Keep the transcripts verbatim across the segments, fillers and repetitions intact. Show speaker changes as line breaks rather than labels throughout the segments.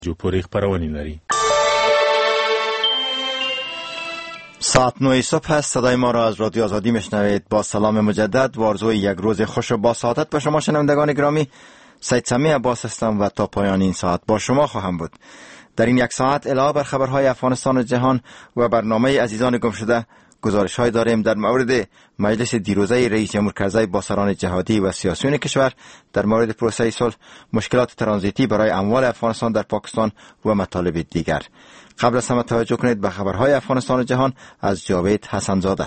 جو پوری خبرانی لري.
ساعت نه صبح است. صدای ما را از رادیو آزادی میشنوید. با سلام مجدد و آرزوی یک روز خوش و با سعادت به شما شنوندگان گرامی. سید سمی عباس هستم و تا پایان این ساعت با شما خواهم بود. در این یک ساعت علاوه بر خبرهای افغانستان و جهان و برنامه عزیزان گم شده، گزارش های داریم در مورد مجلس دیروزه رئیس جمهور کرزی با سران جهادی و سیاسیون کشور در مورد پروسه صلح، مشکلات ترانزیتی برای اموال افغانستان در پاکستان و مطالب دیگر. قبل از همه توجه کنید به خبرهای افغانستان و جهان از جاوید حسنزاده.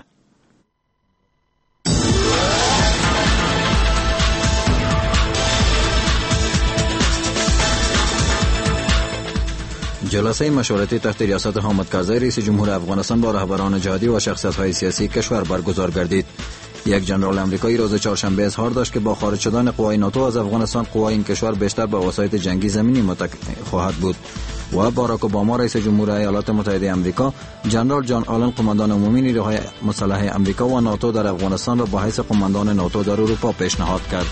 جلسه مشورتی تحت ریاست حامد کرزی رئیس جمهور افغانستان با رهبران جهادی و شخصیت‌های سیاسی کشور برگزار گردید. یک جنرال امریکایی روز چهارشنبه اظهار داشت که با خارج شدن قوای ناتو از افغانستان، قوای این کشور بیشتر به وسایط جنگی زمینی متکی خواهد بود. و باراک اوباما رئیس جمهور ایالات متحده آمریکا، جنرال جان آلن قماندان عمومی نیروهای مسلح آمریکا و ناتو در افغانستان را به حیث قماندان ناتو در اروپا پیشنهاد کرد.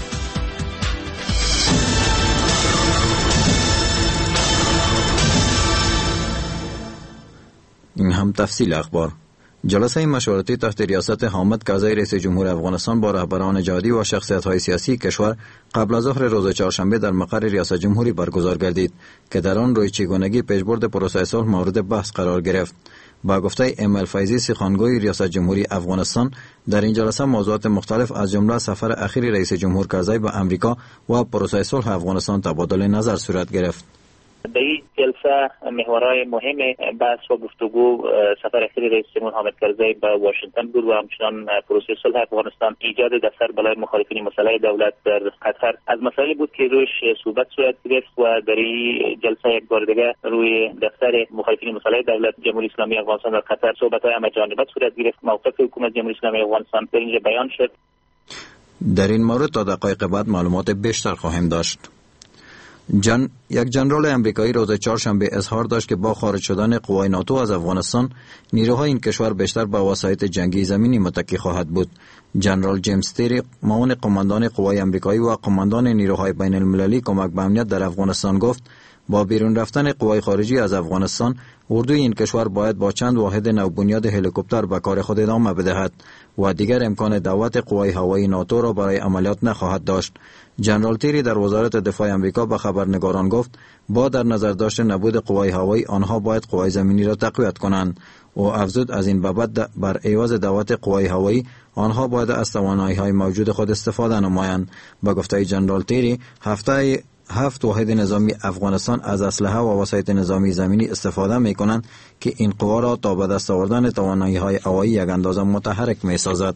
این هم تفصیل اخبار. جلسه مشورتی تحت ریاست حامد کرزی رئیس جمهور افغانستان با رهبران جهادی و شخصیت‌های سیاسی کشور قبل از ظهر روز چهارشنبه در مقر ریاست جمهوری برگزار گردید که در آن روی چگونگی پیشبرد پروسه صلح مورد بحث قرار گرفت. با گفته ام ال فیضی، سخنگوی ریاست جمهوری افغانستان، در این جلسه موضوعات مختلف از جمله سفر اخیر رئیس جمهور کرزی به امریکا و پروسه صلح افغانستان تبادل نظر صورت گرفت.
در این جلسه محورهای مهم بحث و گفتگو سفر اخیر رئیس جمهور حامد کرزی به واشنگتن بود و همچنان پروسه صلح افغانستان، ایجاد دفتر برای مخالفین مسلح دولت در قطر از مسائلی بود که روش صحبت صورت گرفت و در این جلسه یک بار دیگه روی دفتر مخالفین مسلح دولت جمهوری اسلامی افغانستان در قطر صحبت‌های همه‌جانبه صورت گرفت. موقف حکومت جمهوری اسلامی افغانستان در اینجا بیان شد.
در این مورد تا دقایق بعد معلومات بیشتر خواهیم داشت. جن... یک جنرال امریکایی روز چهارشنبه اظهار داشت که با خارج شدن قوای ناتو از افغانستان، نیروهای این کشور بیشتر به وسایط جنگی زمینی متکی خواهد بود. جنرال جیمز تیری، معاون قماندان قوای امریکایی و قماندان نیروهای بین المللی کمک به امنیت در افغانستان گفت با بیرون رفتن قوای خارجی از افغانستان، اردوی این کشور باید با چند واحد نوبنیاد هلیکوپتر به کار خود ادامه بدهد و دیگر امکان دعوت قوای هوایی ناتو را برای عملیات نخواهد داشت. جنرال تیری در وزارت دفاع امریکا به خبرنگاران گفت با در نظر داشتن نبود قوای هوایی، آنها باید قوای زمینی را تقویت کنند. او افزود از این بابت بر عوض دعوت قوای هوایی، آنها باید از توانایی‌های موجود خود استفاده نمایند. با گفته جنرال تیری، هفته هفت واحد نظامی افغانستان از اسلحه و وسایط نظامی زمینی استفاده می کنند که این قوا را تا به دست آوردن توانایی‌های هوایی یک اندازه متحرک می سازد.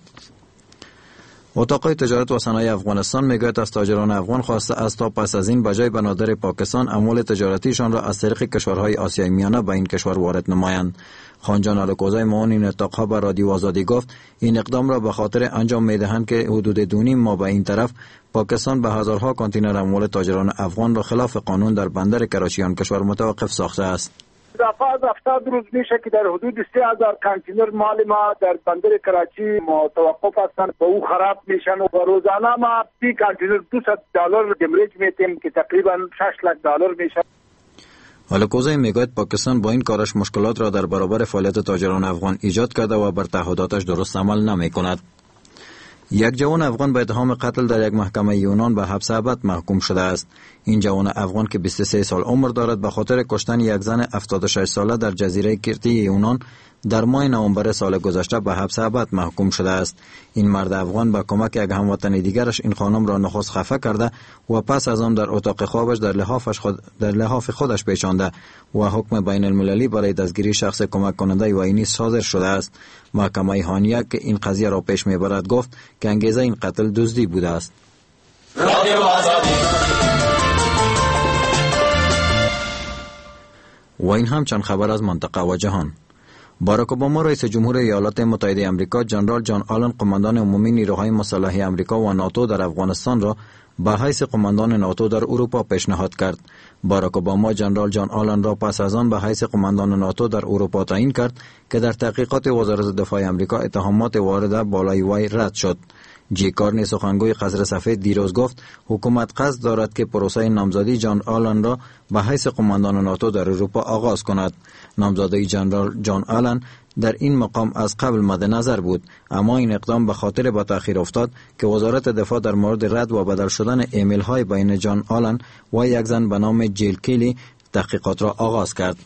اتاق تجارت و صنایع افغانستان میگوید از تاجران افغان خواسته است تا پس از این بجای بنادر پاکستان اموال تجارتیشان را از طریق کشورهای آسیای میانه به این کشور وارد نمایند. خانجان الکوزی، معاون این اتاقها، به رادیو آزادی گفت این اقدام را به خاطر انجام میدهند که حدود دو نیم ماه به این طرف پاکستان به هزارها کانتینر اموال تاجران افغان را خلاف قانون در بندر کراچی آن کشور متوقف ساخته است.
دفعه از هفتاد روز میشه که در حدود سه هزار کانتینر مال ما در بندر کراچی متوقف هستند و او خراب میشن و روزانه ما پی کانتینر دویست دلار دمریج میتیم که تقریبا شش لک دلار میشه.
الکوزی میگوید پاکستان با این کارش مشکلات را در برابر فعالیت تاجران افغان ایجاد کرده و بر تعهداتش درست عمل نمی کند. یک جوان افغان به اتهام قتل در یک محکمه یونان به حبس ابد محکوم شده است. این جوان افغان که بیست و سه سال عمر دارد به خاطر کشتن یک زن هفتاد و شش ساله در جزیره کرتی یونان در ماه نوامبر سال گذشته به حبس ابد محکوم شده است. این مرد افغان با کمک یک هموطن دیگرش این خانم را نخست خفه کرده و پس از آن در اتاق خوابش در لحافش خود در لحاف خودش پیچانده و حکم بین المللی برای دستگیری شخص کمک کننده و اینی صادر شده است. محکمه هانیه که این قضیه را پیش میبرد گفت که انگیزه این قتل دزدی بوده است. و این هم چند خبر از منطقه و جهان. باراک اوباما رئیس جمهور ایالات متحده آمریکا، جنرال جان آلن قماندان عمومی نیروهای مسلح آمریکا و ناتو در افغانستان را به حیث قماندان ناتو در اروپا پیشنهاد کرد. باراک اوباما جنرال جان آلن را پس از آن به حیث قماندان ناتو در اروپا تعیین کرد که در تحقیقات وزارت دفاع آمریکا اتهامات وارده بالای وی رد شد. جی کارنی سخنگوی قصر سفید دیروز گفت حکومت قصد دارد که پروسه نامزدی جان آلن را به حیث قماندان ناتو در اروپا آغاز کند. نامزدی جنرال جان آلن در این مقام از قبل مد نظر بود، اما این اقدام به خاطر به تأخیر افتاد که وزارت دفاع در مورد رد و بدل شدن ایمیل های بین جان آلن و یک زن به نام جیل کیلی تحقیقات را آغاز کرد.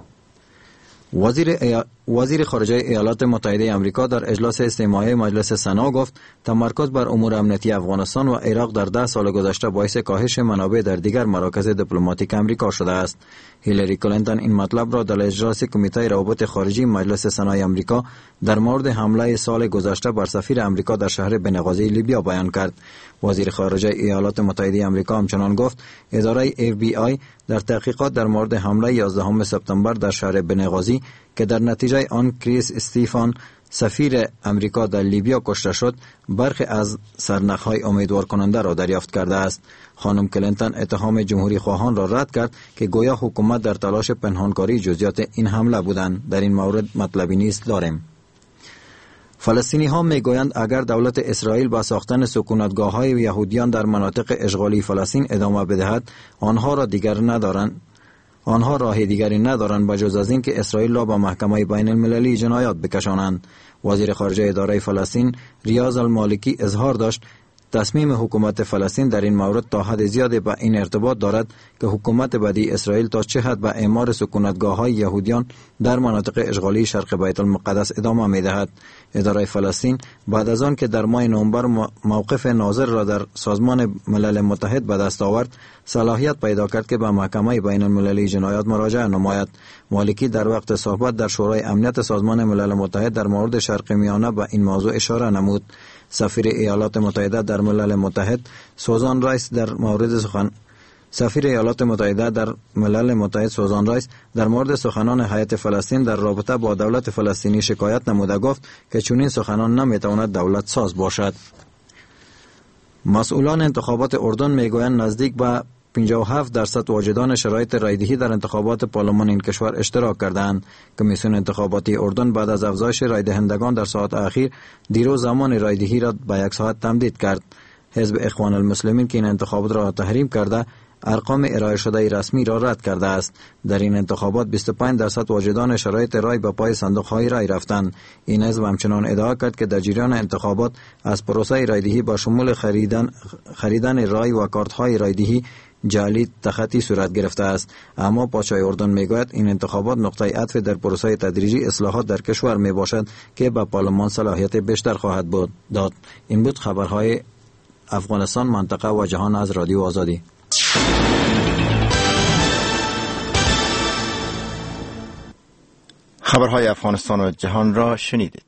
وزیر, ای... وزیر خارجه ایالات متحده آمریکا در اجلاس استماعی مجلس سنا گفت تمرکز بر امور امنیتی افغانستان و عراق در ده سال گذشته باعث کاهش منابع در دیگر مراکز دیپلماتیک آمریکا شده است. هیلاری کلینتون این مطلب را در اجلاس کمیته روابط خارجی مجلس سنای آمریکا در مورد حمله سال گذشته بر سفیر آمریکا در شهر بنغازی لیبیا بیان کرد. وزیر خارجه ایالات متحده آمریکا همچنان گفت اداره اف بی آی در تحقیقات در مورد حمله یازدهم سپتامبر در شهر بنغازی که در نتیجه آن کریس استیفان سفیر امریکا در لیبیا کشته شد برخی از سرنخهای امیدوار کننده را دریافت کرده است. خانم کلینتون اتهام جمهوری خواهان را رد کرد که گویا حکومت در تلاش پنهانکاری جزئیات این حمله بودند. در این مورد مطلبی نیست داریم. فلسطینی ها می گویند اگر دولت اسرائیل با ساختن سکونتگاه های یهودیان در مناطق اشغالی فلسطین ادامه بدهد آنها را دیگر ندارند آنها راه دیگری ندارند بجز از این که اسرائیل را به محکمه بین المللی جنایات بکشانند. وزیر خارجه اداره فلسطین ریاض المالکی اظهار داشت تصمیم حکومت فلسطین در این مورد تا حد زیادی به این ارتباط دارد که حکومت بعدی اسرائیل تا چه حد به اعمار سکونتگاه‌های یهودیان در مناطق اشغالی شرق بیت المقدس ادامه می‌دهد. اداره فلسطین بعد از آن که در ماه نوامبر موقف ناظر را در سازمان ملل متحد به دست آورد، صلاحیت پیدا کرد که به محکمه بین المللی جنایات مراجعه نماید. مالکی در وقت صحبت در شورای امنیت سازمان ملل متحد در مورد شرق میانه به این موضوع اشاره نمود. سفیر ایالات متحده در ملل متحد سوزان رایس در مورد سخن سفیر ایالات متحده در ملل متحد سوزان رایس در مورد سخنان هیئت فلسطین در رابطه با دولت فلسطینی شکایت نموده گفت که چنین سخنان نمیتواند دولت ساز باشد. مسئولان انتخابات اردن میگویند نزدیک به پنجاه و هفت درصد واجدان شرایط رایدهی در انتخابات پارلمان این کشور اشتراک کردند. کمیسیون انتخاباتی اردن بعد از افزایش رای دهندگان در ساعت اخیر دیروز زمان رایدهی را به یک ساعت تمدید کرد. حزب اخوان المسلمین که این انتخابات را تحریم کرده ارقام ارائه شده رسمی را رد کرده است. در این انتخابات بیست و پنج درصد واجدان شرایط رای به پای صندوق‌های رای رفتند. این حزب همچنان ادعا کرد که در جریان انتخابات از پروسه رایدهی با شمول خریدن خریدن رای و کارت‌های رایدهی جعلی تخطی صورت گرفته است. اما پادشاه اردن میگوید این انتخابات نقطه عطف در پروسه تدریجی اصلاحات در کشور می باشد که به پارلمان صلاحیت بیشتر خواهد بود داد. این بود خبرهای افغانستان، منطقه و جهان از رادیو آزادی.
خبرهای افغانستان و جهان را شنیدید.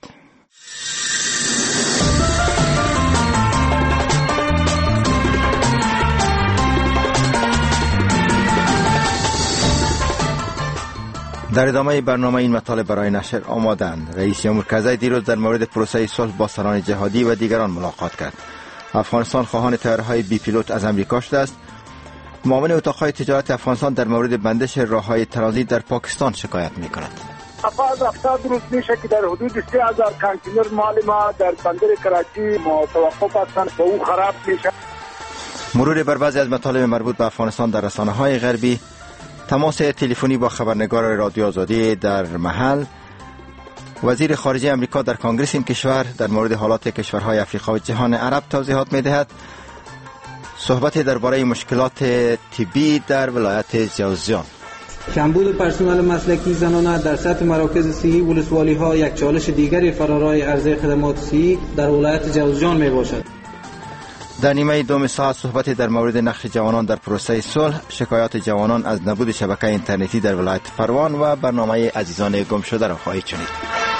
در ادامه برنامه این مطالب برای نشر آمادند. رئیس جمهور کرزی دیروز در مورد پروسه صلح با سران جهادی و دیگران ملاقات کرد. افغانستان خواهان طیاره‌های بی پیلوت از امریکا شده است. معاون اتاق‌های تجارت افغانستان در مورد بندش راه‌های ترانزیت در پاکستان شکایت می‌کند.
افاظ هفتاد روز میشه که در حدود سه هزار کانتینر مال ما در بندر کراچی متوقف هستند و او خراب میشه.
مرور بر بعضی از مطالب مربوط به افغانستان در رسانه‌های غربی، تماس تلفنی با خبرنگار رادیو آزادی در محل، وزیر خارجه امریکا در کنگره این کشور در مورد حالات کشورهای افریقا و جهان عرب توضیحات می‌دهد. صحبت درباره مشکلات طبی در ولایت جوزجان.
کمبود پرسنل مسلکی زنانه در سطح مراکز صحی ولسوالی‌ها یک چالش دیگری فرارای عرضه خدمات صحی در ولایت جوزجان میباشد.
در نیمه دوم ساعت صحبت در مورد نقش جوانان در پروسه صلح، شکایات جوانان از نبود شبکه اینترنتی در ولایت پروان و برنامه عزیزان گم شده را خواهید شنید.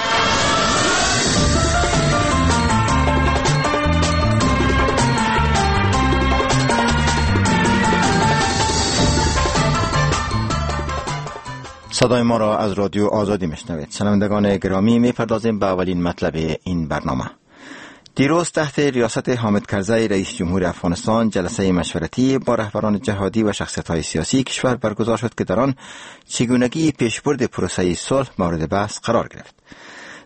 صدای ما را از رادیو آزادی میشنوید. شنوندگان گرامی، میپردازیم به اولین مطلب این برنامه. دیروز تحت ریاست حامد کرزی رئیس جمهور افغانستان جلسه مشورتی با رهبران جهادی و شخصیت‌های سیاسی کشور برگزار شد که در آن چگونگی پیشبرد پروسه صلح مورد بحث قرار گرفت.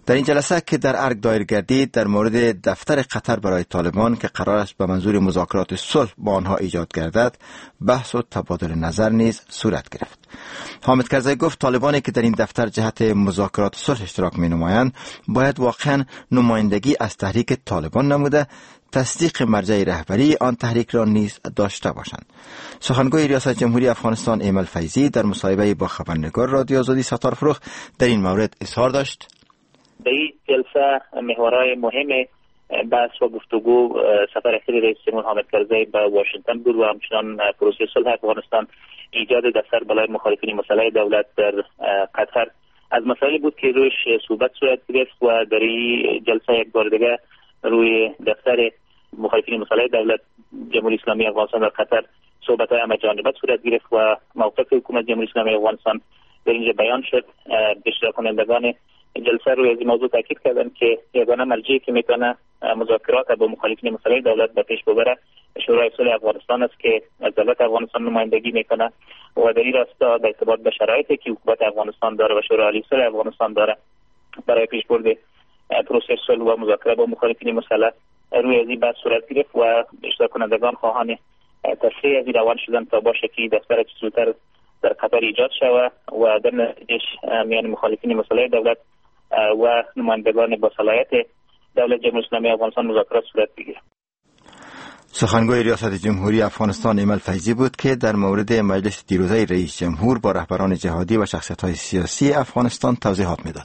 در این جلسه که در ارگ دایر گردید در مورد دفتر قطر برای طالبان که قرار است به منظور مذاکرات صلح با آنها ایجاد گردد بحث و تبادل نظر نیز صورت گرفت. حامد کرزی گفت طالبانی که در این دفتر جهت مذاکرات صلح اشتراک می نمایند باید واقعا نمایندگی از تحریک طالبان نموده تصدیق مرجع رهبری آن تحریک را نیز داشته باشند. سخنگوی ریاست جمهوری افغانستان ایمل فیضی در مصاحبه با خبرنگار رادیو آزادی ستار فروغ در این مورد اظهار داشت:
در این جلسه محورهای مهم بحث و گفتگو سفر اخیر رئیس جمهور حامد کرزی به واشنگتن بود و همچنان پروسه صلح افغانستان، ایجاد دفتر برای مخالفین مسئله دولت در قطر از مسائلی بود که رویش صحبت صورت گرفت و در این جلسه یک بار دیگه روی دفتر مخالفین مسئله دولت جمهوری اسلامی افغانستان در قطر صحبت‌های همه‌جانبه صورت گرفت و موقف حکومت جمهوری اسلامی افغانستان در اینجا بیان شد. اشتراک کنندگان جلسه روی این موضوع تاکید کردند که یگانه مرجعی که میتونه مذاکرات با مخالفین مسئله دولت به پیش ببره شورای صلح افغانستان است که از دولت افغانستان نمایندگی میکنه و در این راستا در ارتباط به شرایطی که حکومت افغانستان داره و شورای عالی صلح افغانستان داره برای پیشبرد پروسه صلح و مذاکره با مخالفین مسئله روی این بحث صورت گرفت و اشتراک کنندگان خواهان تصحیح از این روان شدن تا باشه که دفتر چه زودتر در قطر ایجاد شود و در نتیجهش میان مخالفین مسئله دولت و نمایندگان با صلاحیت دولت جمهوری اسلامی افغانستان مذاکرات صورت بگیرد.
سخنگوی ریاست جمهوری افغانستان ایمل فیضی بود که در مورد مجلس دیروزه رئیس جمهور با رهبران جهادی و شخصیت‌های سیاسی افغانستان توضیحات میداد.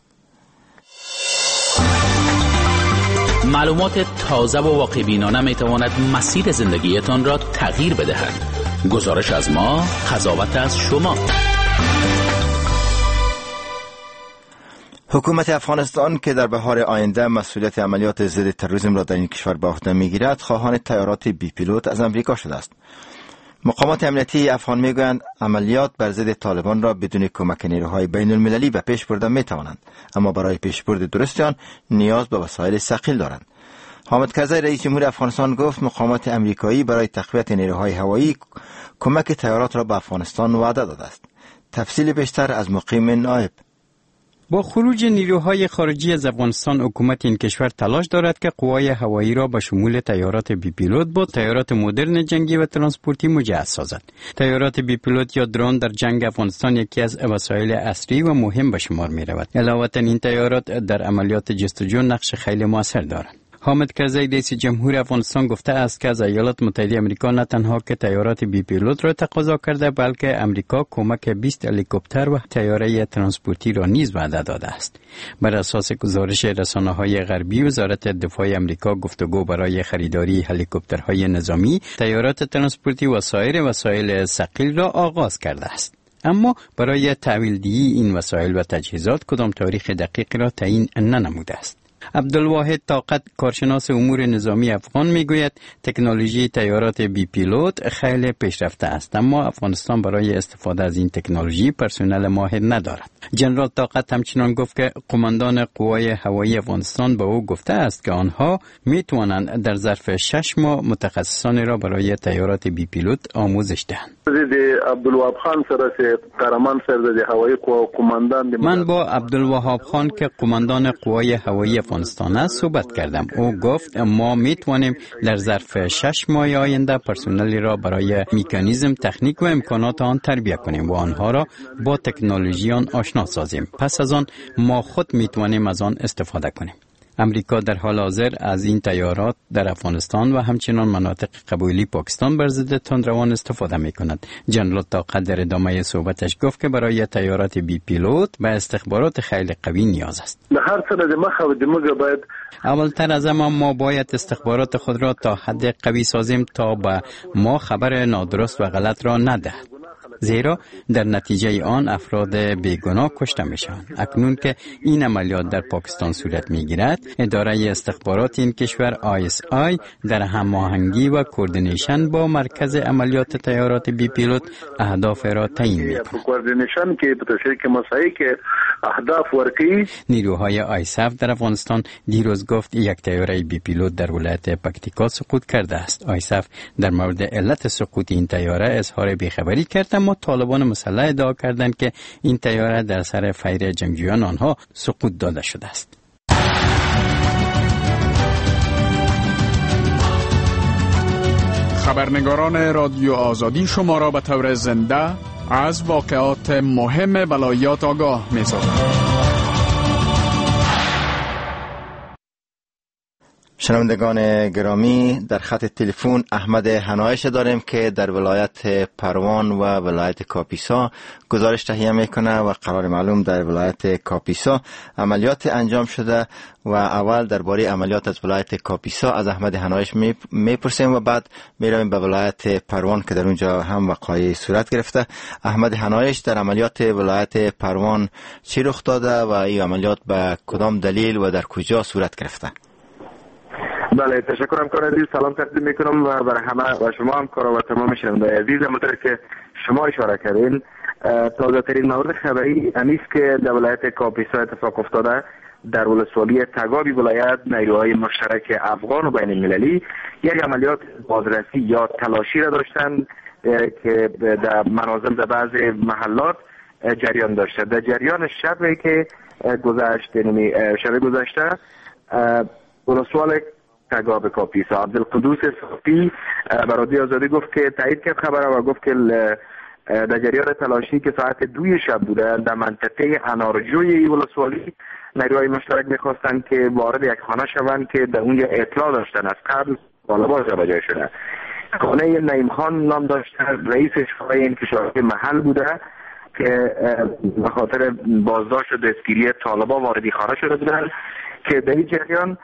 معلومات تازه و واقع بینانه می تواند مسیر زندگیتان را تغییر بدهد. گزارش از ما، قضاوت از شما.
حکومت افغانستان که در بهار آینده مسئولیت عملیات ضد تروریسم را در این کشور به عهده میگیرد خواهان تیارات بی پیلوت از امریکا شده است. مقامات امنیتی افغان میگویند عملیات بر ضد طالبان را بدون کمک نیروهای بین المللی به پیش بردن می توانند، اما برای پیشبرد درست آن نیاز به وسایل ثقیل دارند. حامد کرزی رئیس جمهور افغانستان گفت مقامات امریکایی برای تقویت نیروهای هوایی کمک تیارات را به افغانستان وعده داده است. تفصیل بیشتر از مقیم نائب.
با خروج نیروهای خارجی از افغانستان حکومت این کشور تلاش دارد که قوای هوایی را به شمول تیارات بی پیلوت با تیارات مدرن جنگی و ترانسپورتی مجهز سازد. تیارات بی پیلوت یا درون در جنگ افغانستان یکی از وسایل اصلی و مهم به شمار می رود. علاوه بر این تیارات در عملیات جستجو نقش خیلی موثر دارند. حامد کرزی رئیس جمهور افغانستان گفته است که از ایالات متحده آمریکا نه تنها که تیارات بی پیلوت را تقاضا کرده بلکه آمریکا کمک بیست هلیکوپتر و تیاره ترانسپورتی را نیز وعده داده است. بر اساس گزارش رسانه‌های غربی وزارت دفاع آمریکا گفتگو برای خریداری هلیکوپترهای نظامی، تیارات ترانسپورتی و سایر وسایل ثقیل را آغاز کرده است. اما برای تحویل‌دهی این وسایل و تجهیزات کدام تاریخ دقیقی را تعیین ننموده است. عبدالواحد طاقت کارشناس امور نظامی افغان میگوید تکنولوژی تیارات بی پیلوت خیلی پیشرفته است، اما افغانستان برای استفاده از این تکنولوژی پرسنل ماهر ندارد. جنرال طاقت همچنان گفت که قماندان قوای هوایی افغانستان به او گفته است که آنها میتوانند در ظرف شش ماه متخصصان را برای تیارات بی پیلوت آموزش دهند.
عبدالوهاب خان سره قهرمان سرده هوایی قوا قماندان
من با عبدالوهاب خان که قماندان قوای هوایی افغانستان است صحبت کردم. او گفت ما میتوانیم در ظرف شش ماه آینده پرسنلی را برای مکانیزم، تکنیک و امکانات آن تربیت کنیم و آنها را با تکنولوژی آن آشنا سازیم. پس از آن ما خود میتوانیم از آن استفاده کنیم. امریکا در حال حاضر از این تیارات در افغانستان و همچنان مناطق قبایلی پاکستان بر ضد تندروان استفاده می کند. جنرال طاقت در ادامه صحبتش گفت که برای تیارات بی پیلوت به استخبارات خیلی قوی نیاز است.
هر سره د مخه د موږ باید
اولتر از همه ما باید استخبارات خود را تا حد قوی سازیم تا به ما خبر نادرست و غلط را ندهد، زیرا در نتیجه آن افراد بیگناه کشته میشوند. اکنون که این عملیات در پاکستان صورت میگیرد، اداره استخبارات این کشور آی اس آی در هماهنگی و کوردینیشن با مرکز عملیات تیارات بی پیلوت اهداف را تعیین میکند.
کوردینیشن که به تشریک مساعی که اهداف ورکی.
نیروهای آیساف در افغانستان دیروز گفت یک تیاره بی پیلوت در ولایت پکتیکا سقوط کرده است. آیساف در مورد علت سقوط این تیاره اظهار بیخبری کرد، اما طالبان مسلح ادعا کردند که این تیاره در سر فیر جنگجویان آنها سقوط داده شده است.
خبرنگاران رادیو آزادی شما را به طور زنده از واقعات مهم ولایات آگاه می‌سازند.
شنوندگان گرامی، در خط تلفن احمد حنایش داریم که در ولایت پروان و ولایت کاپیسا گزارش تهیه میکنه و قرار معلوم در ولایت کاپیسا عملیات انجام شده و اول درباره عملیات از ولایت کاپیسا از احمد حنایش میپرسیم و بعد میرویم به ولایت پروان که در اونجا هم وقایع صورت گرفته. احمد حنایش، در عملیات ولایت پروان چی رخ داده و این عملیات به کدام دلیل و در کجا صورت گرفته؟
بله، تشکرم کار عزیز. سلام تقدیم میکنم و برای همه و شما هم کار و تمام شنونده عزیز. همونطور که شما اشاره کردین، تازه ترین مورد خبری امیست که در ولایت کاپیسا اتفاق افتاده. در ولسوالی تگابی ولایت نیروهای مشترک افغان و بین المللی یک عملیات بازرسی یا تلاشی را داشتند که در منازل در بعض محلات جریان داشته. در جریان شبی که گذشت، یعنی شب گذشته، ولسوال تگاب کاپیسا عبدالقدوس صافی برای رادیو آزادی گفت که تایید کرد خبر و گفت که در جریان تلاشی که ساعت دوی شب بوده در منطقه انارجوی ولسوالی نیروهای مشترک میخواستند که وارد یک خانه شوند که در اونجا اطلاع داشتن از قبل طالبان جابجا شده. خانه نعیم خان نام داشته، رئیس شورای انکشافی محل بوده که به خاطر بازداشت و دستگیری طالبان واردی خانه شده بودند که در این جریان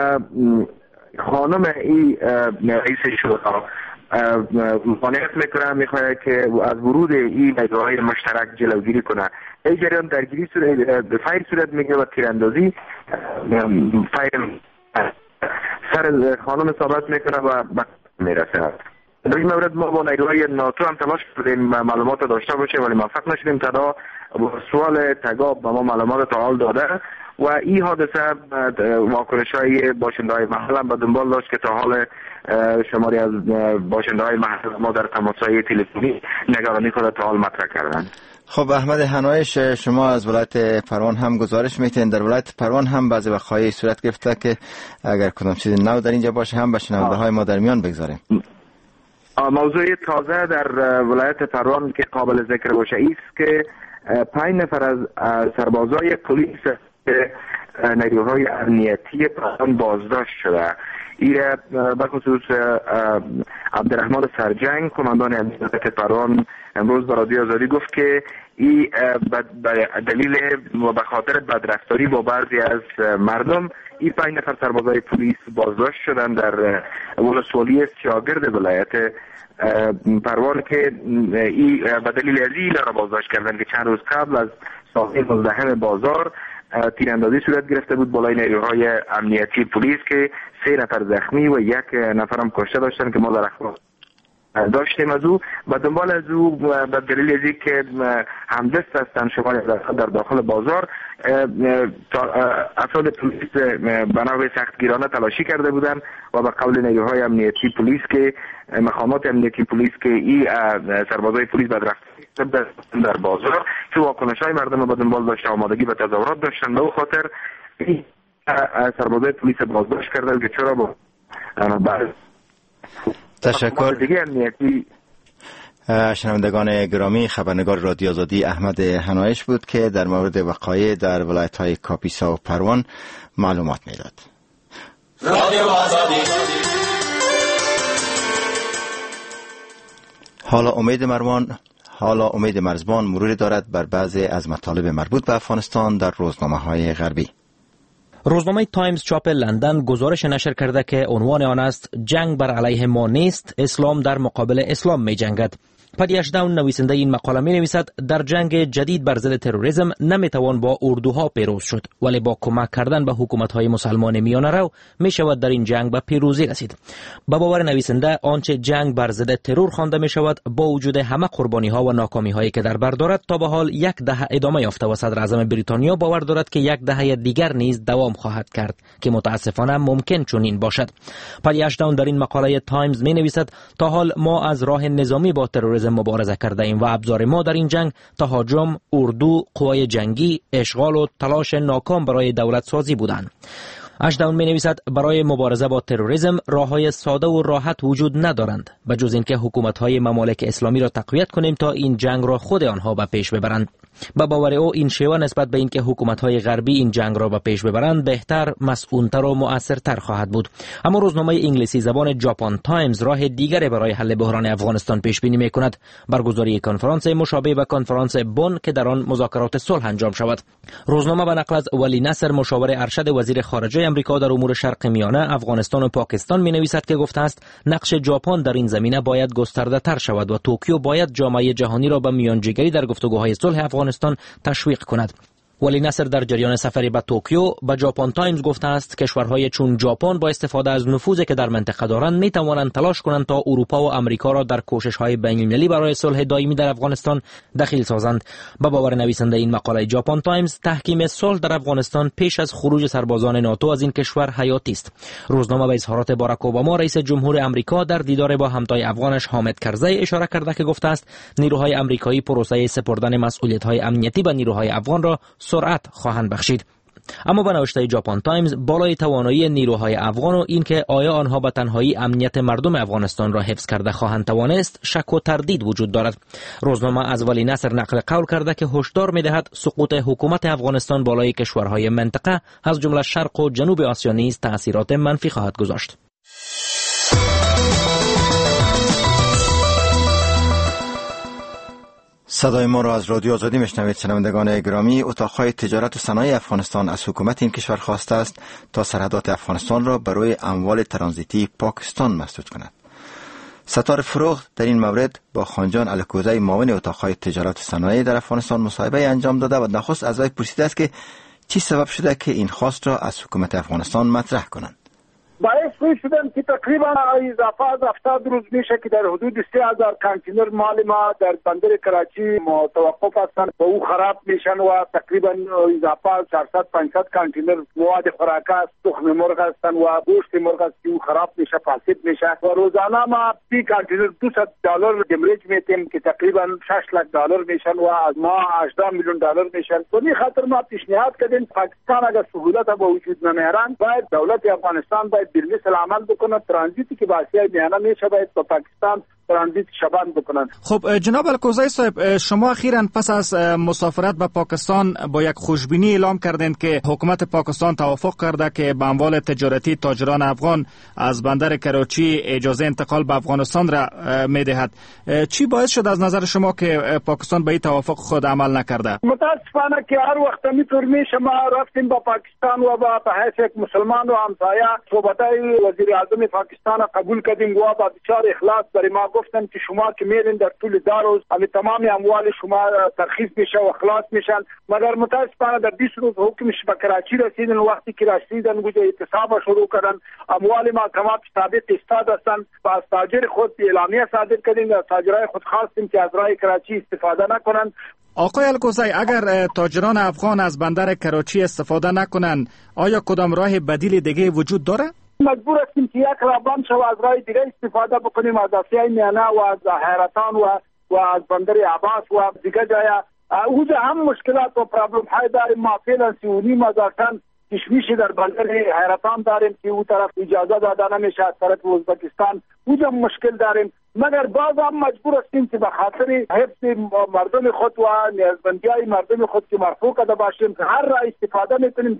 خانم ای رئیس شورا مانعت میکنه، میخواه که از ورود این نیروهای مشترک جلوگیری کنه. این جریان درگیری صورت فایر صورت میگه و تیراندازی فایر سر خانم ثابت میکنه و میرسه. در این مورد ما با نیروهای ناتو هم تلاش کردیم معلومات داشته باشیم ولی موفق نشدیم. تا سوال تگاب به ما معلومات تا حال داده و این حادثه واکنش های باشنده های محل هم به دنبال داشت که تا حال شماری از باشنده های محل ما در تماس های تلفنی نگرانی خود تا حال مطرح کردن.
خب احمد حنایش، شما از ولایت پروان هم گزارش میتین. در ولایت پروان هم بعضی وقایع صورت گرفته که اگر کدام چیز نو در اینجا باشه هم به شنونده های ما در میان بگذاریم.
موضوع تازه در ولایت پروان که قابل ذکر باشه ایست که پنج نفر از سربازای پلیس نیروهای امنیتی پروان بازداشت شده. ایره به خصوص عبدالرحمن سرجنگ، کماندان امنیت پروان، امروز به رادیو آزادی گفت که این به دلیل و به خاطر بدرفتاری با بعضی از مردم این پنج نفر سربازای پلیس بازداشت شدن در ولسوالی سیاگرد ولایت پروان که این به دلیل از این را بازداشت کردن که چند روز قبل از ساحه مزدحم بازار تیراندازی صورت گرفته بود بالای نیروهای امنیتی پلیس که سه نفر زخمی و یک نفر هم کشته داشتن که ما در اخبار داشتیم از او. و دنبال از او به دلیل از که همدست هستند شماری در داخل بازار، افراد پلیس به نوع سختگیرانه تلاشی کرده بودند و به قول نیروهای امنیتی پلیس که مقامات امنیتی پلیس که این سربازای پلیس بدرفتاری در بازار که واکنش های مردم به دنبال داشته، آمادگی به تظاهرات داشتن، به خاطر سربازای پلیس بازداشت کردن که چرا با
تشکر. شنوندگان گرامی، خبرنگار رادیو آزادی احمد حنایش بود که در مورد وقایع در ولایت‌های کاپیسا و پروان معلومات میداد. رادیو آزادی. حالا امید مروان حالا امید مرزبان مروری دارد بر بعضی از مطالب مربوط به افغانستان در روزنامه‌های غربی.
روزنامه تایمز چاپ لندن گزارش نشر کرده که عنوان آن است جنگ بر علیه ما نیست، اسلام در مقابل اسلام می جنگد. پدی اشداون نویسنده این مقاله می نویسد در جنگ جدید بر ضد تروریسم نمی توان با اردوها پیروز شد، ولی با کمک کردن به حکومت‌های مسلمان میانه رو می شود در این جنگ به پیروزی رسید. به باور نویسنده آنچه جنگ بر ضد ترور خوانده می شود با وجود همه قربانی‌ها و ناکامی‌هایی که در بر دارد تا به حال یک دهه ادامه یافته و صدر اعظم بریتانیا باور دارد که یک دهه دیگر نیز دوام خواهد کرد که متاسفانه ممکن چنین باشد. پدی اشداون در این مقاله تایمز می نویسد تا حال ما از راه نظامی با تروریسم مبارزه کرده ایم و ابزار ما در این جنگ تهاجم، اردو، قوای جنگی، اشغال و تلاش ناکام برای دولت سازی بودند. اشداون می نویسد برای مبارزه با تروریسم راههای ساده و راحت وجود ندارند به جز اینکه حکومت‌های ممالک اسلامی را تقویت کنیم تا این جنگ را خود آنها به پیش ببرند. با باور او این شیوه نسبت به اینکه حکومت‌های غربی این جنگ را به پیش ببرند بهتر، مسئول‌تر و مؤثرتر خواهد بود. اما روزنامه انگلیسی زبان ژاپن تایمز راه دیگری برای حل بحران افغانستان پیش بینی می‌کند: برگزاری کنفرانس مشابه به کنفرانس بن که در آن مذاکرات صلح انجام شود. روزنامه به نقل از ولی نصر مشاور ارشد وزیر خارجه آمریکا در امور شرق میانه، افغانستان و پاکستان می‌نویسد که گفته است نقش ژاپن در این زمینه باید گسترده‌تر شود و توکیو باید جامعه جهانی را به میانجیگری در گفتگوهای صلح افغانستان تشویق کند. ولی نصر در جریان سفری به توکیو به ژاپن تایمز گفته است کشورهای چون ژاپن با استفاده از نفوذی که در منطقه دارند می توانند تلاش کنند تا اروپا و آمریکا را در کوشش‌های بین‌المللی برای صلح دائمی در افغانستان دخیل سازند. به باور نویسنده این مقاله ژاپن تایمز، تحکیم صلح در افغانستان پیش از خروج سربازان ناتو از این کشور حیاتی است. روزنامه به اظهارات باراک اوباما رئیس جمهور آمریکا در دیدار با همتای افغانش حامد کرزی اشاره کرده که گفته است نیروهای آمریکایی پروسه سپردن مسئولیت‌های امنیتی به نیروهای افغان را سرعت خواهند بخشید. اما به نوشته ژاپن تایمز، بالای توانایی نیروهای افغان و اینکه آیا آنها به تنهایی امنیت مردم افغانستان را حفظ کرده خواهند توانست شک و تردید وجود دارد. روزنامه از ولی نصر نقل قول کرده که هشدار می‌دهد سقوط حکومت افغانستان بالای کشورهای منطقه از جمله شرق و جنوب آسیا نیز تأثیرات منفی خواهد گذاشت.
صدای ما را از رادیو آزادی میشنوید. شنوندگان گرامی، اتاق‌های تجارت و صنایع افغانستان از حکومت این کشور خواسته است تا سرحدات افغانستان را برای اموال ترانزیتی پاکستان مسدود کند. ستار فروغ در این مورد با خانجان الکوزی، معاون اتاق‌های تجارت و صنایع در افغانستان، مصاحبه انجام داده و نخست از وی پرسیده است که چی سبب شده که این خواست را از حکومت افغانستان مطرح کنند.
باعث شدم که تقریبا اضافه از هفتاد روز میشه که در حدود سه هزار کانتینر مال ما در بندر کراچی متوقف هستند و او خراب میشن و تقریبا اضافه از چهارصد پانصد کانتینر مواد خوراک است، تخم مرغ هستند و گوشت مرغ است که او خراب میشه، فاسد میشه و روزانه ما فی کانتینر دویست دلار دمریج میتیم که تقریبا شش لک دلار میشن و از ما هجده میلیون دلار میشن. و این خاطر ما پیشنهاد کردیم پاکستان اگر سهولت به وجود نمیارن باید دولت افغانستان باید بالمثل عمل بکنه، ترانزیتی که با آسیای میانه میشه باید با پاکستان ترانزیت شبان بکنن.
خب جناب الکوزی صاحب، شما اخیراً پس از مسافرت به پاکستان با یک خوشبینی اعلام کردند که حکومت پاکستان توافق کرده که به اموال تجارتی تاجران افغان از بندر کراچی اجازه انتقال به افغانستان را میدهد. چی باعث شد از نظر شما که پاکستان به این توافق خود عمل نکرده؟
متاسفانه که هر وقت میطور میشه ما رفتیم با پاکستان و با به حیث یک مسلمان و همسایه صحبتای وزیر اعظم پاکستان قبول کردیم و با بسیار اخلاص برای ما گفتن که شما که میرین در طول دار روز همه تمام اموال شما ترخیص میشه و خلاص میشن. مگر متاسفانه در بیست روز حکمش به کراچی رسیدن، وقتی که رسیدن گویا اعتصاب شروع کردن، اموال ما تمام ثابت استاد هستن و از تاجر خود اعلامیه صادر کردیم و تاجرای خود خواستیم که از راه کراچی استفاده نکنن.
آقای الکوزی، اگر تاجران افغان از بندر کراچی استفاده نکنن آیا کدام راه بدیل دیگه وجود داره؟
مجبور هستیم که یک راه بند شو از راه دیگه استفاده بکنیم، از آسیای میانه و از حیرتان و و از بندر عباس و دیگه جایا. اوجه هم مشکلات و پرابلم های داریم. ما فعلا سی و نیم هزار تن کشمیشی در بندر حیرتان داریم که او طرف اجازه داده نمیشه، از طرف ازبکستان اوجه مشکل داریم. مگر باز هم مجبور هستیم که به خاطر حفظ مردم خود و نیازمندی های مردم خود که مرفوع کرده باشیم هر راه استفاده میکنیم.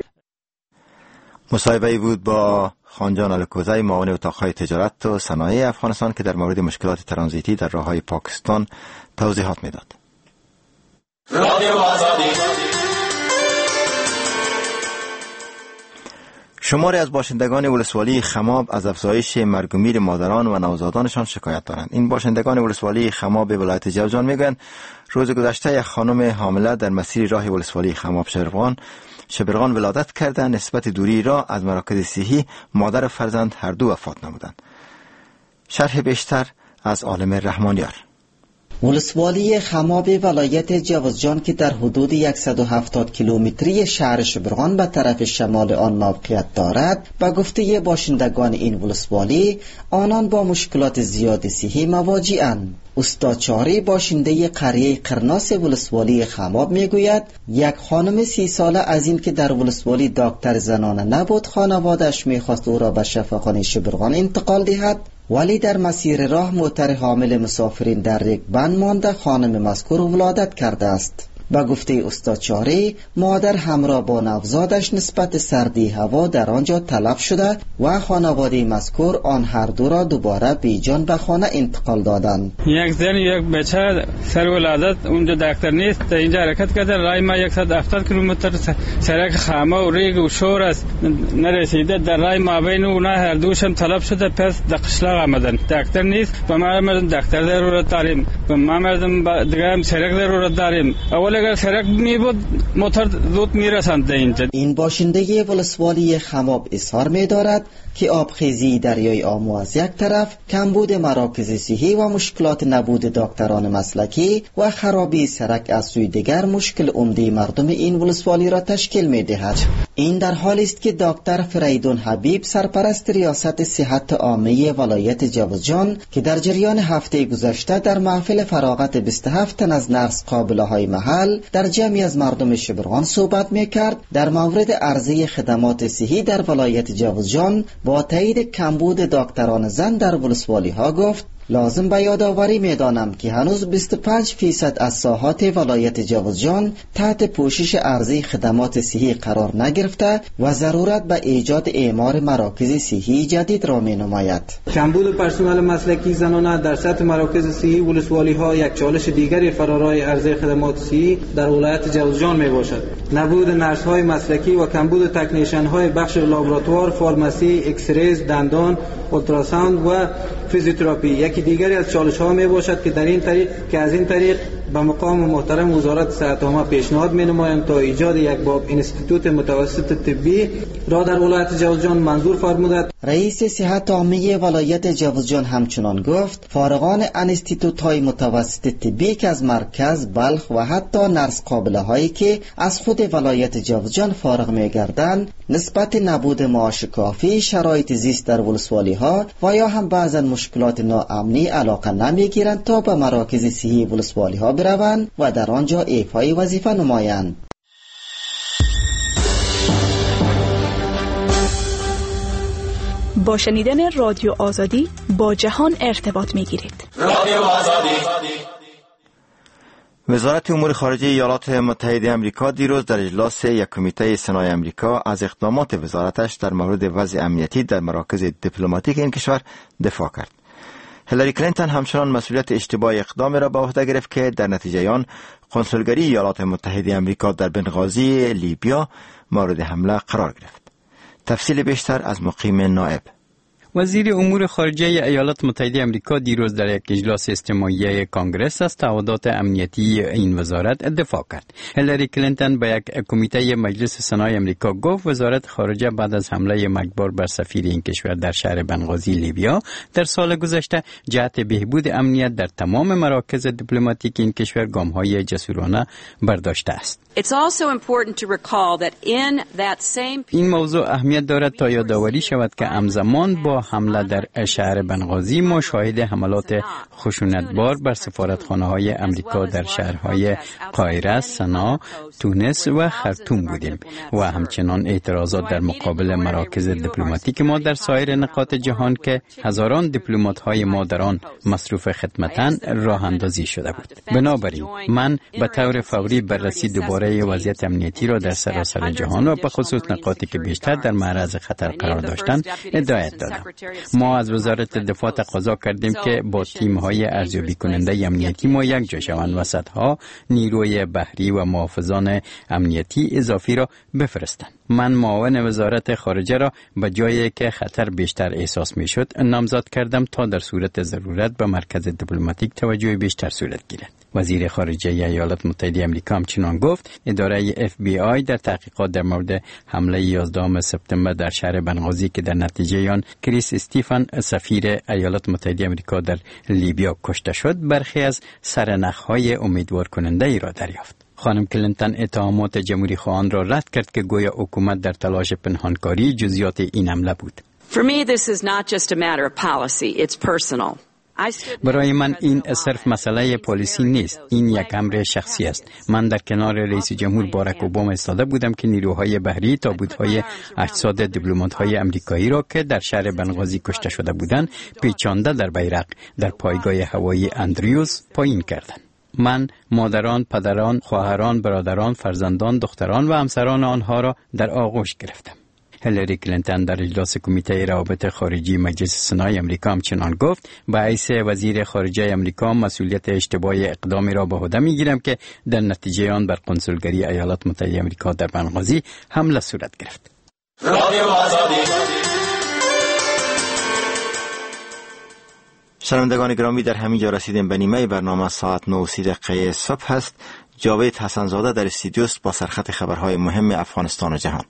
مصاحبه بود با خانجان الکوزی، معاون اتاق‌های تجارت و صنایع افغانستان که در مورد مشکلات ترانزیتی در راه‌های پاکستان توضیحات میداد. رادیو آزادی. شماری از باشندگان ولسوالی خماب از افزایش مرگ و میر مادران و نوزادانشان شکایت دارند. این باشندگان ولسوالی خماب ولایت جوزجان میگویند روز گذشته یک خانم حامله در مسیر راه ولسوالی خماب شبرغان شبرغان ولادت کرده، نسبت دوری را از مراکز صحی مادر و فرزند هر دو وفات نمودند. شرح بیشتر از عالم رحمانیار.
ولسوالی خماب ولایت جوزجان که در حدود صد و هفتاد کیلومتری شهر شبرغان به طرف شمال آن موقعیت دارد، به گفته باشندگان این ولسوالی آنان با مشکلات زیاد صحی مواجه‌اند. استاد چاری باشنده قریه قرناس ولسوالی خماب میگوید یک خانم سی ساله از این که در ولسوالی دکتر زنانه نبود، خانواده‌اش میخواست او را به شفاخانه شبرغان انتقال دهد، ولی در مسیر راه موتر حامل مسافرین در یک بند مانده خانم مذکور ولادت کرده است. با گفته استاد چاری، مادر همراه با نوزادش نسبت سردی هوا در آنجا تلف شده و خانواده مذکور آن هر دو را دوباره بیجان به خانه انتقال دادند.
یک زن یک بچه سر ولادت اونجا دکتر نیست، در اینجا حرکت کرده، رای ما صد و هفتاد کیلومتر سرک خامه و ریگ و شور است نرسیده، در رای ما بین اونا هر دوشم تلف شده، پس در قشلاق آمدن، دکتر نیست و ما مردم دکتر ضرورت داریم و ما مردم دیگه هم سرک ضرورت داریم. اول اگر سرک می بود موتر زود می رسند اینجا.
این باشنده ولسوالی خماب اظهار می دارد که آبخیزی دریای آمو از یک طرف، کمبود مراکز صحی و مشکلات نبود دکتران مسلکی و خرابی سرک از سوی دیگر مشکل عمده مردم این ولسوالی را تشکیل می دهد. این در حالی است که دکتر فریدون حبیب سرپرست ریاست صحت عامه ولایت جوزجان که در جریان هفته گذشته در محفل فراغت بیست و هفت تن از نرس قابله های محل در جمعی از مردم شبرغان صحبت می کرد، در مورد عرضه خدمات صحی در ولایت جوزجان با تایید کمبود دکتران زن در ولسوالی ها گفت لازم به یادآوری می‌دانم که هنوز بیست و پنج درصد از ساحات ولایت جوزجان تحت پوشش عرضه خدمات صحی قرار نگرفته و ضرورت به ایجاد اعمار مراکز صحی جدید را می‌نماید.
کمبود پرسنل مسلکی زنانه در سطح مراکز صحی ولسوالی ها یک چالش دیگری فرارای عرضه خدمات صحی در ولایت جوزجان میباشد. نبود نرس های مسلکی و کمبود تکنیشن های بخش لابراتوار، فارماسی، اکسریز، دندان، اولتراساوند و فیزیوتراپی یکی دیگری از چالش ها می باشد که در این طریق که از این طریق به مقام محترم وزارت صحت عامه پیشنهاد می نمایم تا ایجاد یک باب اینستیتوت متوسط طبی را در ولایت جوزجان منظور فرمودند.
رئیس صحت عامه ولایت جوزجان همچنان گفت فارغان انستیتوت های متوسط طبی که از مرکز، بلخ و حتی نرس قابله هایی که از خود ولایت جوزجان فارغ می گردند نسبت نبود معاش کافی، شرایط زیست در ولسوالی ها و یا هم بعضا مشکلات ناامنی علاقه نمی گیرند تا به مراکز صحی ولسوالی ها بروند و در آنجا ایفای وظیفه نمایند.
با شنیدن رادیو آزادی با جهان ارتباط می گیرید.
رادیو آزادی. وزارت امور خارجه ایالات متحده آمریکا دیروز در اجلاس یک کمیته سنای آمریکا از اقدامات وزارتش در مورد وضع امنیتی در مراکز دیپلماتیک این کشور دفاع کرد. هیلاری کلینتون همچنان مسئولیت اشتباه اقدام را به عهده گرفت که در نتیجه آن کنسولگری ایالات متحده آمریکا در بنغازی لیبیا مورد حمله قرار گرفت. تفصیل بیشتر از مقیم نائب.
وزیر امور خارجه ایالات متحده آمریکا دیروز در یک اجلاس اجتماعی کانگرس از تعهدات امنیتی این وزارت دفاع کرد. هیلاری کلینتون به یک کمیته مجلس سنای آمریکا گفت وزارت خارجه بعد از حمله مرگبار بر سفیر این کشور در شهر بنغازی لیبیا در سال گذشته جهت بهبود امنیت در تمام مراکز دیپلماتیک این کشور گام‌های جسورانه برداشته است. این موضوع اهمیت دارد تا یادآوری شود که همزمان با حمله در شهر بنغازی ما شاهد حملات خشونتبار بر سفارتخانه‌های امریکا در شهرهای قاهره، سنا، تونس و خرطوم بودیم و همچنان اعتراضات در مقابل مراکز دیپلماتیک ما در سایر نقاط جهان که هزاران دیپلمات‌های ما در آن مصروف خدمتند راه اندازی شده بود. بنابراین من به طور فوری بررسی دوباره وضعیت امنیتی را در سراسر جهان و به خصوص نقاطی که بیشتر در معرض خطر قرار داشتند هدایت دادم. ما از وزارت دفاع تقاضا کردیم که با تیم‌های ارزیابی کننده امنیتی ما یک جا شوند و صدها نیروی بحری و محافظان امنیتی اضافی را بفرستند. من معاون وزارت خارجه را به جایی که خطر بیشتر احساس می شد نامزد کردم تا در صورت ضرورت به مرکز دیپلماتیک توجه بیشتر صورت گیرد. وزیر خارجه ایالات متحده آمریکا همچنان گفت اداره اف بی آی در تحقیقات در مورد حمله یازدهم سپتامبر در شهر بنغازی که در نتیجه آن کریس استیفن سفیر ایالات متحده آمریکا در لیبیا کشته شد برخی از سرنخ‌های امیدوار کننده ای را دریافت. خانم کلینتون اتهامات جمهوری خواهان را رد کرد که گویا حکومت در تلاش پنهانکاری جزئیات این حمله بود.
For me this is not just a matter of policy, it's personal.
برای من این صرف مسئله پالیسی نیست، این یک امر شخصی است. من در کنار رئیس جمهور باراک اوباما ایستاده بودم که نیروهای بحری تابوت‌های اجساد دیپلمات‌های آمریکایی را که در شهر بنغازی کشته شده بودند پیچانده در بیرق در پایگاه هوایی اندریوس پایین کردند. من مادران، پدران، خواهران، برادران، فرزندان، دختران و همسران آنها را در آغوش گرفتم. هیلاری کلینتون در اجلاس کمیته روابط خارجی مجلس سنای آمریکا همچنان گفت به حیث وزیر خارجه آمریکا مسئولیت اشتباه اقدامی را به عهده میگیرم که در نتیجه آن بر قنسولگری ایالات متحده آمریکا در بنغازی حمله صورت گرفت. رادیو آزادی.
شنوندگان گرامی، در همین جا رسیدیم به نیمه برنامه. ساعت نه و سی دقیقه صبح است. جاوید حسنزاده در استودیو است با سرخط خبرهای مهم افغانستان و جهان.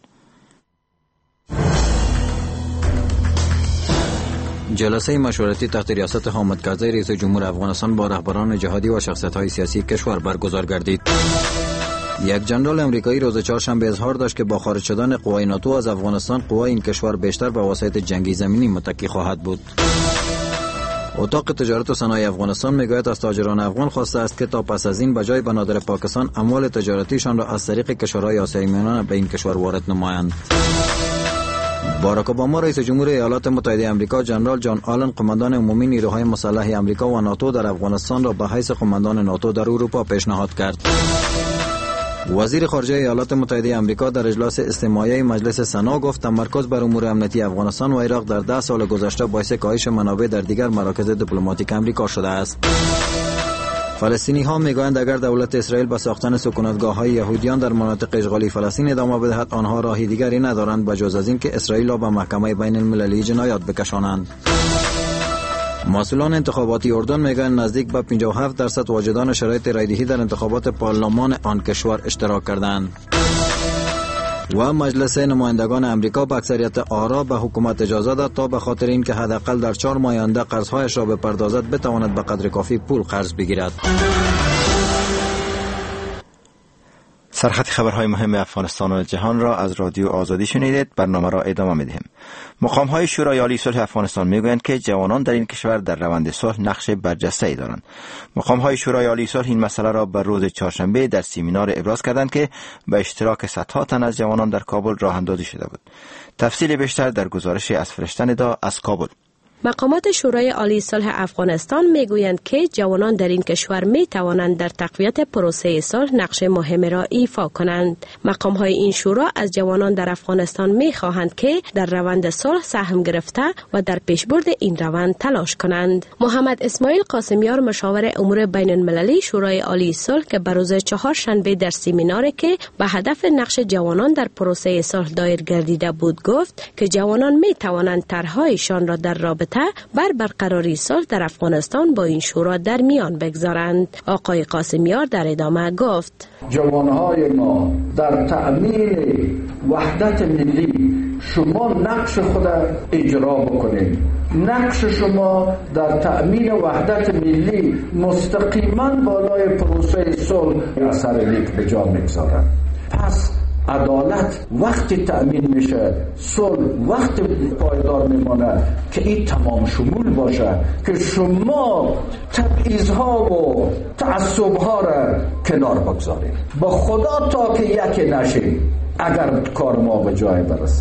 جلسه مشورتی تحت ریاست حامد کرزی رئیس جمهور افغانستان با رهبران جهادی و شخصیت‌های سیاسی کشور برگزار گردید. یک جنرال امریکایی روز چهارشنبه اظهار داشت که با خارج شدن قوای ناتو از افغانستان قوای این کشور بیشتر به وسایل جنگی زمینی متکی خواهد بود. اتاق تجارت و صنایع افغانستان میگوید از تاجران افغان خواسته است که تا پس از این بجای بنادر پاکستان اموال تجارتیشان را از طریق کشورهای آسیای میانه به این کشور وارد نمایند. باراک اوباما رئیس جمهور ایالات متحده آمریکا جنرال جان آلن قماندان عمومی نیروهای مسلح آمریکا و ناتو در افغانستان را به حیث قماندان ناتو در اروپا پیشنهاد کرد. وزیر خارجه ایالات متحده آمریکا در اجلاس استماعی مجلس سنا گفت تمرکز بر امور امنیتی افغانستان و عراق در ده سال گذشته باعث کاهش منابع در دیگر مراکز دیپلماتیک آمریکا شده است. فلسطینی ها میگویند اگر دولت اسرائیل به ساختن سکونتگاه های یهودیان در مناطق اشغالی فلسطین ادامه بدهد آنها راهی دیگری ندارند بجز از این که اسرائیل را به محکمه بین المللی جنایات بکشانند. مسئولان انتخاباتی اردن میگویند نزدیک به پنجاه و هفت درصد واجدان شرایط رایدهی در انتخابات پارلمان آن کشور اشتراک کردند. و مجلس نمایندگان امریکا با اکثریت آرا به حکومت اجازه داد تا به خاطر اینکه حداقل در چهار ماه آینده قرضهایش را بپردازد بتواند به قدر کافی پول قرض بگیرد.
سرخط خبرهای مهم افغانستان و جهان را از رادیو آزادی شنیدید. برنامه را ادامه می‌دهیم. مقام‌های شورای عالی صلح افغانستان میگویند که جوانان در این کشور در روند صلح نقش برجسته‌ای دارند. مقام‌های شورای عالی صلح این مسئله را بر روز چهارشنبه در سمینار ابراز کردند که به اشتراک صدها تن از جوانان در کابل راه اندازی شده بود. تفصیل بیشتر در گزارش از فرشته ندا از کابل.
مقامات شورای عالی صلح افغانستان میگویند که جوانان در این کشور می توانند در تقویت پروسه صلح نقش مهم را ایفا کنند. مقام‌های این شورا از جوانان در افغانستان می خواهند که در روند صلح سهم گرفته و در پیشبرد این روند تلاش کنند. محمد اسماعیل قاسمیار مشاور امور بین المللی شورای عالی صلح که بر روز چهارشنبه در سمیناری که به هدف نقش جوانان در پروسه صلح دایر گردیده بود گفت که جوانان می توانند طرح‌هایشان را در رابطه بر برقراری صلح در افغانستان با این شورا در میان بگذارند. آقای قاسمیار در ادامه گفت
جوانهای ما در تأمین وحدت ملی شما نقش خود اجرا بکنید. نقش شما در تأمین وحدت ملی مستقیما بالای پروسه صلح اثر نیک به جا میگذارد. پس عدالت وقتی تأمین میشه، صلح وقتی پایدار میمانه که این تمام شمول باشه که شما تبعیض‌ها و تعصب‌ها را کنار بگذارید. با خدا تا که یکی نشید اگر کار ما به جای برسه.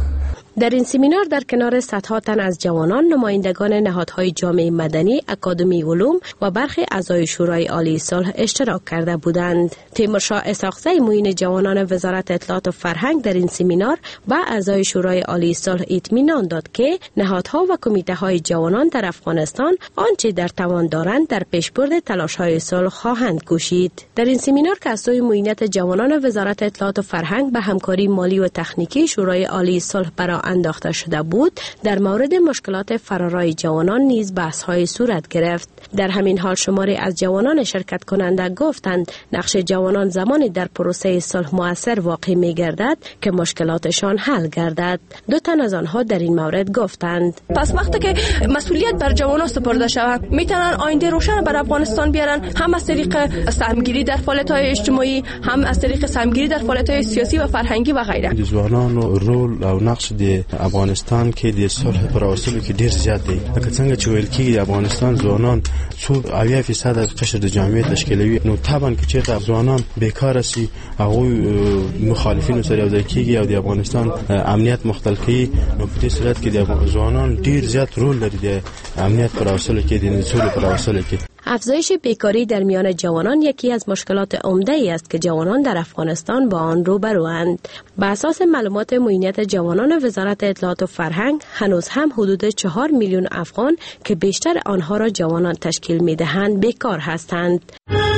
در این سمینار در کنار صدها تن از جوانان، نمایندگان نهادهای جامعه مدنی، اکادمی علوم و برخی اعضای شورای عالی صلح اشتراک کرده بودند. تیمورشاه اسحاقزی معین جوانان وزارت اطلاعات و فرهنگ در این سمینار با اعضای شورای عالی صلح اطمینان داد که نهادها و کمیته های جوانان در افغانستان آنچه در توان دارند در پیشبرد تلاش های صلح خواهند کوشید. در این سمینار که از سوی معینت جوانان وزارت اطلاعات و فرهنگ به همکاری مالی و تکنیکی شورای عالی صلح برای انداخته شده بود، در مورد مشکلات فرارای جوانان نیز بحث های صورت گرفت. در همین حال شماری از جوانان شرکت کننده گفتند نقش جوانان زمانی در پروسه صلح مؤثر واقع می گردد که مشکلاتشان حل گردد. دو تن از آنها در این مورد گفتند
پس وقتی که مسئولیت بر جوانان سپرده شود میتونن آینده روشن بر افغانستان بیارن، هم از طریق سهمگیری در فعالیت‌های اجتماعی، هم از طریق سهمگیری در فعالیت‌های سیاسی و فرهنگی و غیره.
جوانان رول او نقش د افغانستان کې د صلح پر اصولو کې ډیر زیات دی. لکه څنګه چې ویل کېږي د افغانستان ځوانان څو اویا فیصد قشر د جامعه تشکیلوي، نو طبعا که چېرته ځوانان بیکاره سي هغه مخالفینو سره یو ځای کېږي او د افغانستان امنیت مختل کوي، نو په دې صورت کې د ځوانان ډیر زیات رول لري د امنیت پر اصولو کې، د صلح پر اصولو کې.
افزایش بیکاری در میان جوانان یکی از مشکلات عمده ای است که جوانان در افغانستان با آن روبروند. بر اساس معلومات معینت جوانان وزارت اطلاعات و فرهنگ، هنوز هم حدود چهار میلیون افغان که بیشتر آنها را جوانان تشکیل می‌دهند بیکار هستند.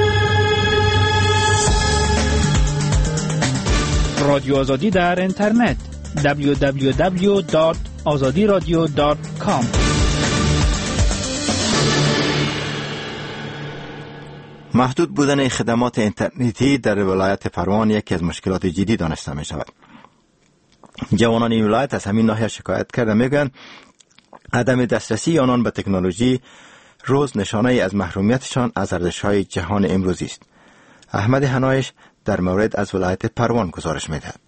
رادیو آزادی در اینترنت دبلیو دبلیو دبلیو دات آزادی رادیو دات کام.
محدود بودن خدمات اینترنتی در ولایت پروان یکی از مشکلات جدی دانسته می شود. جوانان این ولایت از همین ناحیه شکایت کرده میگویند عدم دسترسی آنان به تکنولوژی روز نشانه از محرومیتشان از ارزش‌های جهان امروزی است. احمد حنایش در مورد از ولایت پروان گزارش می‌دهد.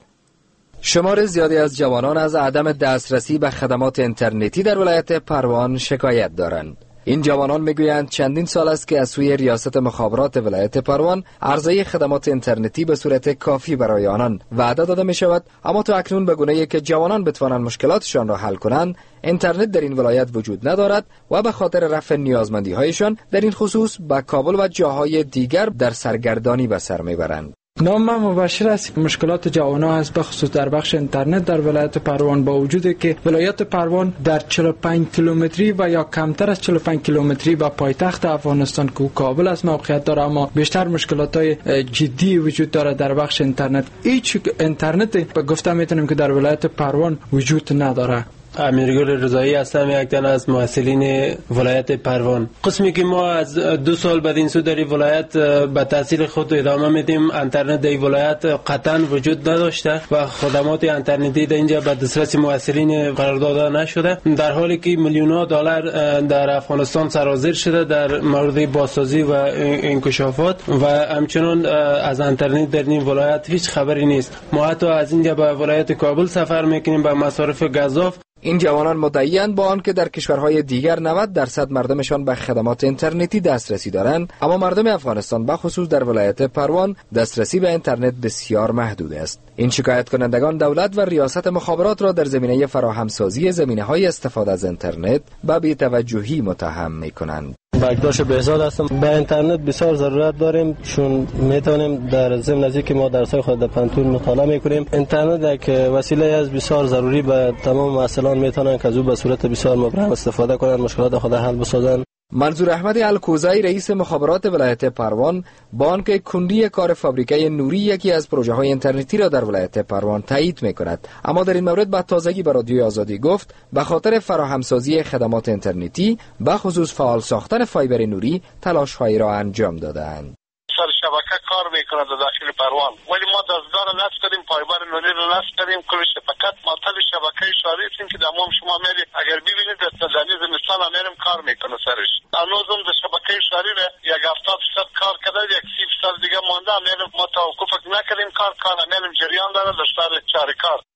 شمار زیادی از جوانان از عدم دسترسی به خدمات اینترنتی در ولایت پروان شکایت دارند. این جوانان میگویند چندین سال است که از سوی ریاست مخابرات ولایت پروان عرضه خدمات اینترنتی به صورت کافی برای آنان وعده داده می شود، اما تا اکنون به گونه‌ای که جوانان بتوانند مشکلاتشان را حل کنند اینترنت در این ولایت وجود ندارد و به خاطر رفع نیازمندی هایشان در این خصوص به کابل و جاهای دیگر در سرگردانی به سر میبرند.
نام من مبشر است. مشکلات جوانان است بخصوص در بخش اینترنت در ولایت پروان، با وجودی که ولایت پروان در چهل و پنج کیلومتری و یا کمتر از چهل و پنج کیلومتری با پایتخت افغانستان که کابل است موقعیت دارد، اما بیشتر مشکلات های جدی وجود دارد در بخش اینترنت. هیچ اینترنت به گفته میتونیم که در ولایت پروان وجود نداره.
امیرگل رضایی هستم، یک تن از مسئولین ولایت پروان. قسمی که ما از دو سال بعد این سو در ولایت به تحصیل خود ادامه میدیم، اینترنت در ولایت قطعا وجود نداشته و خدمات اینترنتی در اینجا به دسترس مسئولین قرار داده نشده، در حالی که میلیون‌ها دلار در افغانستان سرازیر شده در مورد بازسازی و انکشافات و همچنان از اینترنت در این ولایت هیچ خبری نیست. ما حتی از اینجا به ولایت کابل سفر میکنیم به مصارف گزاف.
این جوانان مدعی‌اند با آنکه در کشورهای دیگر نود درصد مردمشان به خدمات اینترنتی دسترسی دارند، اما مردم افغانستان به خصوص در ولایت پروان دسترسی به اینترنت بسیار محدود است. این شکایت کنندگان دولت و ریاست مخابرات را در زمینه فراهمسازی زمینه‌های استفاده از اینترنت به بی‌توجهی متهم می‌کنند.
بکداش بهزاد هستم. به اینترنت بسیار ضرورت داریم چون میتونیم در ضمن از اینکه ما درس‌های خود در پانتون مطالعه میکنیم، اینترنت یک وسیله از بسیار ضروری به تمام مسئولان میتونن که از او به صورت بسیار مبرم استفاده کنند، مشکلات خود حل بسازند.
منظور احمد الکوزی رئیس مخابرات ولایت پروان با آنکه کندی کار فابریکه نوری یکی از پروژه های اینترنتی را در ولایت پروان تایید میکند، اما در این مورد با تازگی به رادیوی آزادی گفت به خاطر فراهمسازی خدمات اینترنتی به خصوص فعال ساختن فایبر نوری تلاش هایی را انجام دادند.
سر شبکه کار میکنه در داخل پروان، ولی ما دستگاه را نصب کردیم، فایبر نوری را نصب کردیم، کلش فقط معطل شبکه اشاری هستیم که دمام شما میری اگر ببینید در زمستان میرم کار میکنه سرش. هنوز هم در شبکه اشاری را یک هفتاد فیصد کار کرده، یک سی فیصد دیگه مانده، میرم ما توقف نکردیم کار کار میرم جریان داره در سر چهارکار.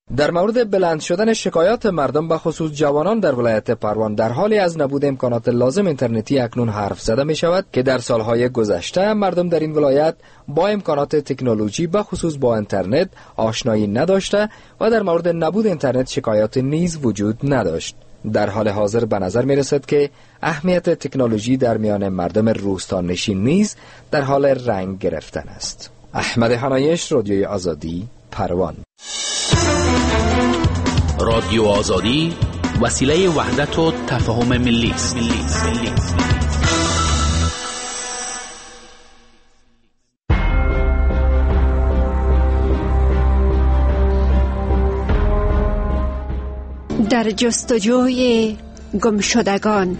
در مورد بلند شدن شکایات مردم به خصوص جوانان در ولایت پروان در حالی از نبود امکانات لازم اینترنتی اکنون حرف زده می شود که در سالهای گذشته مردم در این ولایت با امکانات تکنولوژی به خصوص با اینترنت آشنایی نداشته و در مورد نبود اینترنت شکایات نیز وجود نداشت. در حال حاضر به نظر می رسد که اهمیت تکنولوژی در میان مردم روستانشین نیز در حال رنگ گرفتن است. احمد حنایش، رادیوی آزادی، پروان.
رادیو آزادی وسیله وحدت و تفاهم ملی است.
در جستجوی گمشدگان.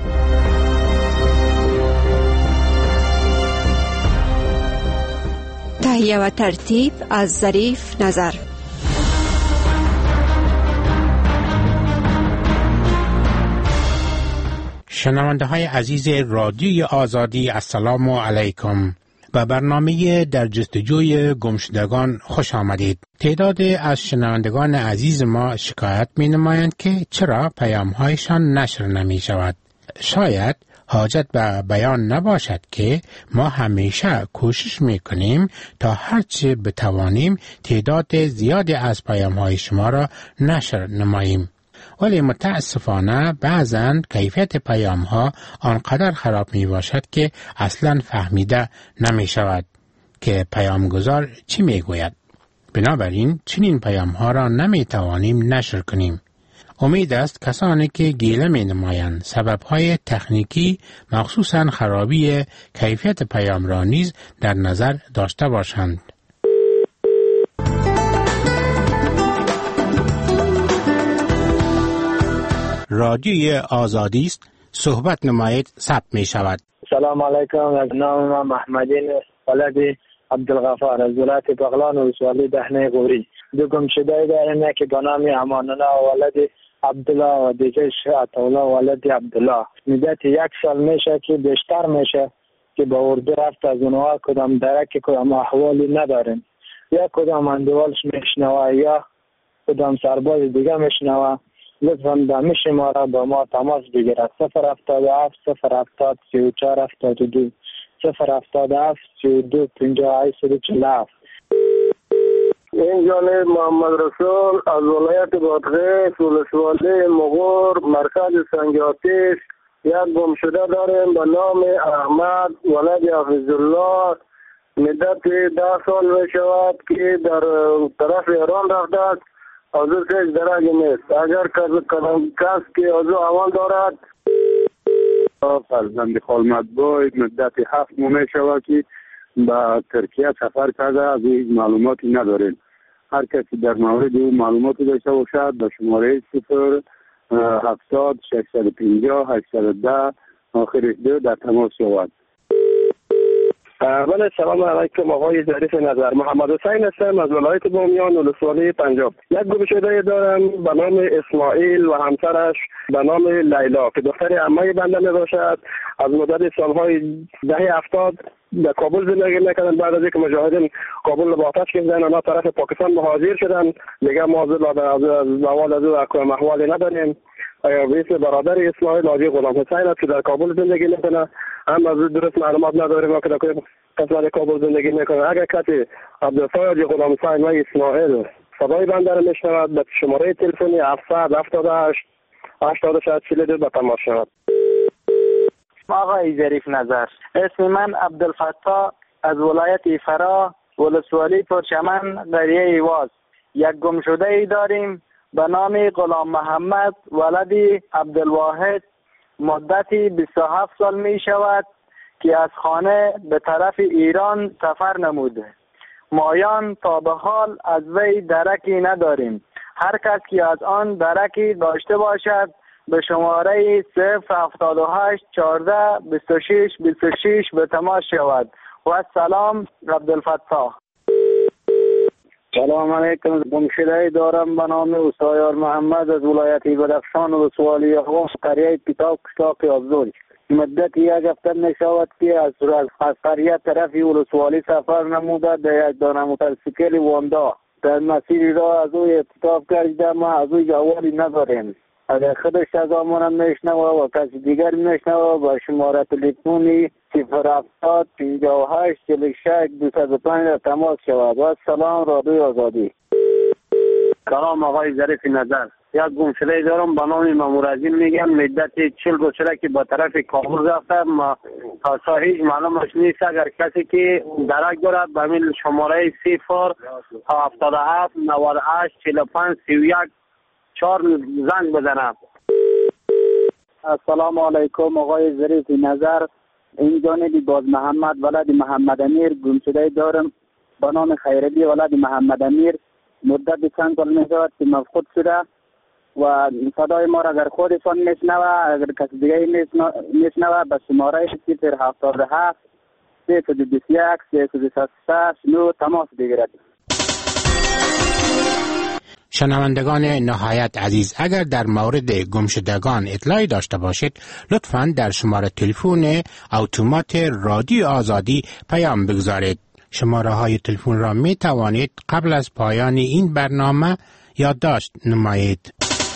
تهیه و ترتیب از ظریف نظر.
شنونده های عزیز رادیوی آزادی، السلام علیکم. به برنامه در جستجوی گمشدگان خوش آمدید. تعداد از شنوندگان عزیز ما شکایت می نمایند که چرا پیام هایشان نشر نمی شود. شاید حاجت به بیان نباشد که ما همیشه کوشش می کنیم تا هرچه بتوانیم تعداد زیادی از پیام های شما را نشر نماییم. ولی متاسفانه بعضاً کیفیت پیام ها آنقدر خراب می باشد که اصلاً فهمیده نمی شود که پیامگذار چی می گوید. بنابراین چنین پیام ها را نمی توانیم نشر کنیم. امید است کسانی که گیله می نمایند سبب های تکنیکی مخصوصاً خرابی کیفیت پیام را نیز در نظر داشته باشند. رادیوی آزادی است، صحبت نمایید، ثبت می شود.
سلام علیکم. از نام من محمدین ولد عبدالغفار از ولایت بغلان و ولسوالی دهنه غوری. دو گمشده داریم که به نام امان الله ولد عبدالله و دیگه عطاالله ولد عبدالله. مدت یک سال میشه که بیشتر میشه که به اردو رفت از اونها کدام درک کدام احوالی نداریم. یا کدام اندوالش میشنوه یا کدام سرباز دیگه میشنوه. لطفاً دمی شما را با ما تماس بگیرد. صفر هفتاد و هفت صفر هفتاد سی و چهار هفتاد و دو صفر هفتاد و هفت سی و دو پنجاه هشت و چهل و هفت.
این جانب محمد رسول از ولایت بادغیس ولسوالی مغور مرکز سنگ آتش. یک گمشده داریم به نام احمد ولد حفظالله. مدت ده سال می شود که در طرف ایران رفته است. از او سیج درگی نیست. اگر کس که از او امان دارد فرزند خالمدبای مدت هفت ماه می شود که به ترکیه سفر کرده، از این معلوماتی نداریم. هر کسی در مورد او معلوماتی داشته باشد به شماره صفر هفتاد ششصد و پنجاه هشتصد و ده آخرش دو در تماس شود.
بله، سلام علیکم آقای ظریف نظر. محمد حسین هستم از ولایت بامیان ولسوالی پنجاب. یک گمشده دارم به نام اسماعیل و همسرش به نام لیلا که دختر عمه بنده می باشد. از مدت سالهای دهه هفتاد در کابل زندگی میکردن. بعد از اینکه مجاهدین کابل با آتش کردن آنها طرف پاکستان مهاجر شدن. دیگه ما از اول از او اکو محوالی نداریم. ویس برادر اسماعیل حاجی غلام حسین است که در کابل زندگی میکنه. هم از درست معلومات نداریم که در قسمت کابل زندگی میکنه. اگر کسی عبدالفای حاجی غلام حسین و اسماعیل صدای بنده را میشنود به شماره تلفنی هفتصد هفتاد و هشت هشتاد و شش چهل و دو به تماس شود. آقای ظریف نظر، اسم من عبدالفتاح از ولایت فرا ولسوالی پرچمن قریه ایواز. یک گمشده ای داریم به نام غلام محمد ولدی عبدالواحد. مدتی بیست و هفت سال می شود که از خانه به طرف ایران سفر نموده. مایان تا به حال از وی درکی نداریم. هر کس که از آن درکی داشته باشد به شماره صفر هفتاد و هشت چهارده بیست و شش بیست و شش به تماس شود. و سلام عبدالفتاح.
سلام علیکم. گمشده دارم به نام استایار محمد از ولایت بدخشان و ولسوالی افغان قریه کتاب کشتاق افزوری. مدت یک هفته می شود که از از قریه طرف ولسوالی سفر نموده در یک دانه موتورسیکل واندا در مسیری را از او اتفاق کردیم، ما از او جوالی نداریم. اگر خودش صدامون میشنوه و کسی دیگر میشنوه با شماره تلفنی صفر هفتاد پنجاه و هشت چهل و شش دویست و پنج را تماس شود. و سلام رادیوی آزادی.
سلام آقای ظریف نظر. یک گمشده دارم به نام مامور عظیم میگم. مدت چهل روز شده که با طرف کابل رفتم، تا هیچ معلومش نیست. اگر کسی که درک دارد به میل شماره صفر هفتاد و هفت نود و هشت چهل و پنج سی و یک چهار زنگ بزنم.
السلام علیکم آقای ظریف نظر. این جانبی باز محمد ولد محمد امیر گمشده دارم به نام خیرعلی ولد محمد امیر. مدت چند سال می شود که مفقود شده و صدای ما را اگر خودشان میشنوه، اگر کسی دیگه میشنوه به شماره صفر هفتاد و هفت سیصد و بیست و یک سیصد و شصت نو تماس بگیرد.
شنوندگان نهایت عزیز، اگر در مورد گمشدگان اطلاعی داشته باشید لطفاً در شماره تلفن اتومات رادیو آزادی پیام بگذارید. شماره های تلفن را می توانید قبل از پایان این برنامه یادداشت نمایید.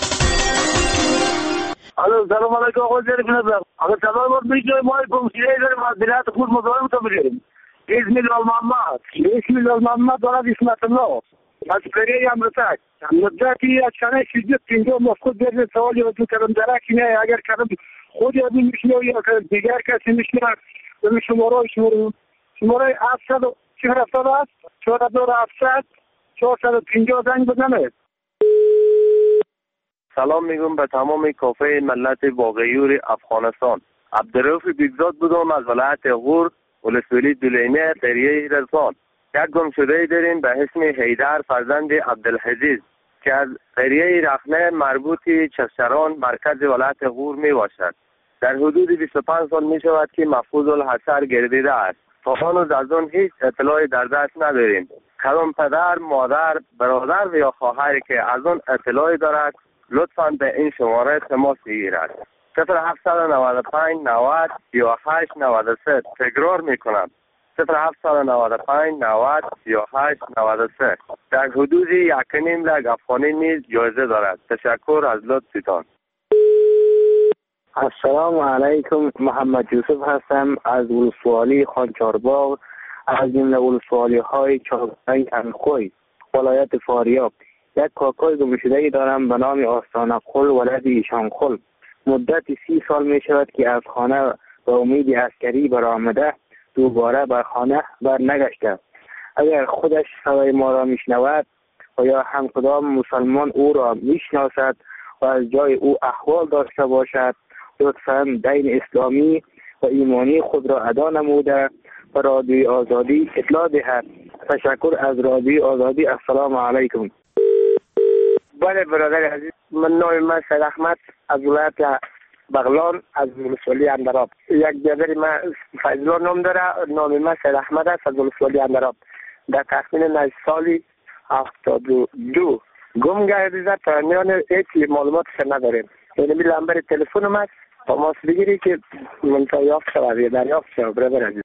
الو سلام علیکم آقای ظریف نظر. اگر صدای ما میشنوید ما گمشده داریم از ولایت خود مزاحم تو بگیریم. اسم الله محمد اسم الله محمد ولد اسمت الله از فریه امریکا. مدتی از چند شدت پنجاه مفقود بردن سوالی و دو کلم درکی نه. اگر کلم خود یادی میشنوید یا دیگر کسی میشنوید به شماره شماره شماره هفتصد چهار هفتاد است چهار هزار و هفتصد چهارصد و پنجاه زنگ بزنه.
سلام میگم به تمام کافه ملت واقعیور افغانستان. عبدالرؤوف بیگزاد بودم از ولایت غور ولسوالی دولینه قریه رزان. یک گمشده داریم به اسم حیدر فرزند عبدالحزیز که از قریه رخنه مربوط چشتران مرکز ولایت غور می باشد. در حدود بیست و پنج سال می شود که مفقود الحصر گردیده است. تا هنوز از آن هیچ اطلاعی در دست نداریم. کدام پدر، مادر، برادر و یا خواهری که از آن اطلاعی دارد لطفاً به این شماره تماس بگیرد. صفر هفتصد و نود و پنج نود سی و هشت نود و سه. تکرار میکنم. صفر هفتصد و نود و پنج نود سی و هشت نود و سه. در حدود یک و نیم لک افغانی نیز جایزه دارد. تشکر از لطفتان.
السلام علیکم. محمد یوسف هستم از ولسوالی خانچارباغ، از جمله ولسوالی های چارپنج انخوی ولایت فاریاب. یک کاکای گمشده‌ای دارم به نام آستانه خل ولد ایشان خل. مدت سی سال می شود که از خانه به امید عسکری برآمده دوباره بر خانه بر نگشته. اگر خودش صدای ما را میشنود و یا هم کدام مسلمان او را میشناسد و از جای او احوال داشته باشد لطفاً دین اسلامی و ایمانی خود را ادا نموده و رادیوی آزادی اطلاع دهد. تشکر از رادیوی آزادی. السلام علیکم.
بله برادر عزیز، من نام من سید احمد از ولایت بغلان از ولسوالی اندراب. یک برادر من فیضلا نام داره، نام من سید احمد است از ولسوالی اندراب. در تخمین نزد سالی هفتاد و دو گم گردیده. تا میان هیچ معلوماتش نداریم. یعنی بی لنبر تلفن من تماس بگیری که منطقه یافت شود یا دریافت شود برادر عزیز.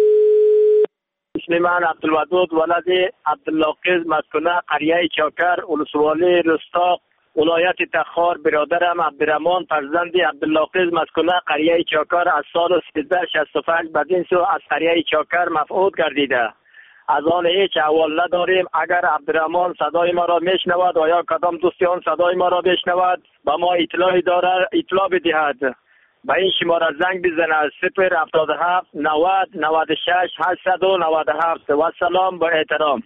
اسم من عبدالودود ولد عبداللاقز مسکنه قریه چاکر ولسوالی رستاق ولایت تخار. برادرم عبدالرحمن فرزند عبداللاقز مسکنه قریه چاکر از سال سیزده شصت و پنج بدین سو از قریه چاکر مفقود گردیده. از آن هیچ احوال نداریم. اگر عبدالرحمن صدای ما را میشنود و یا کدام دوستیان صدای ما را بشنود به ما اطلاعی داره اطلاع بدهد. به این شماره زنگ بزنه صفر هفتاد و هفت نود نود و شش هشتصد و نود و هفت. و سلام با احترام.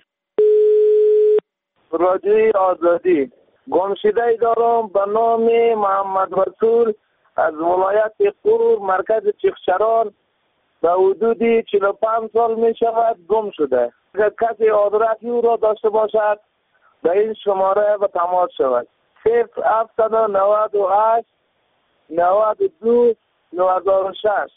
رادیوی آزادی. گمشده دارم به نام محمد رسول از ولایت غور مرکز چخچران. به حدود چهل و پنج سال می شود گم شده. اگر کسی آدرسی او را داشته باشد به این شماره به تماس شود. صفر هفتصد و نود و هشت نود و دو نه هزار و شش.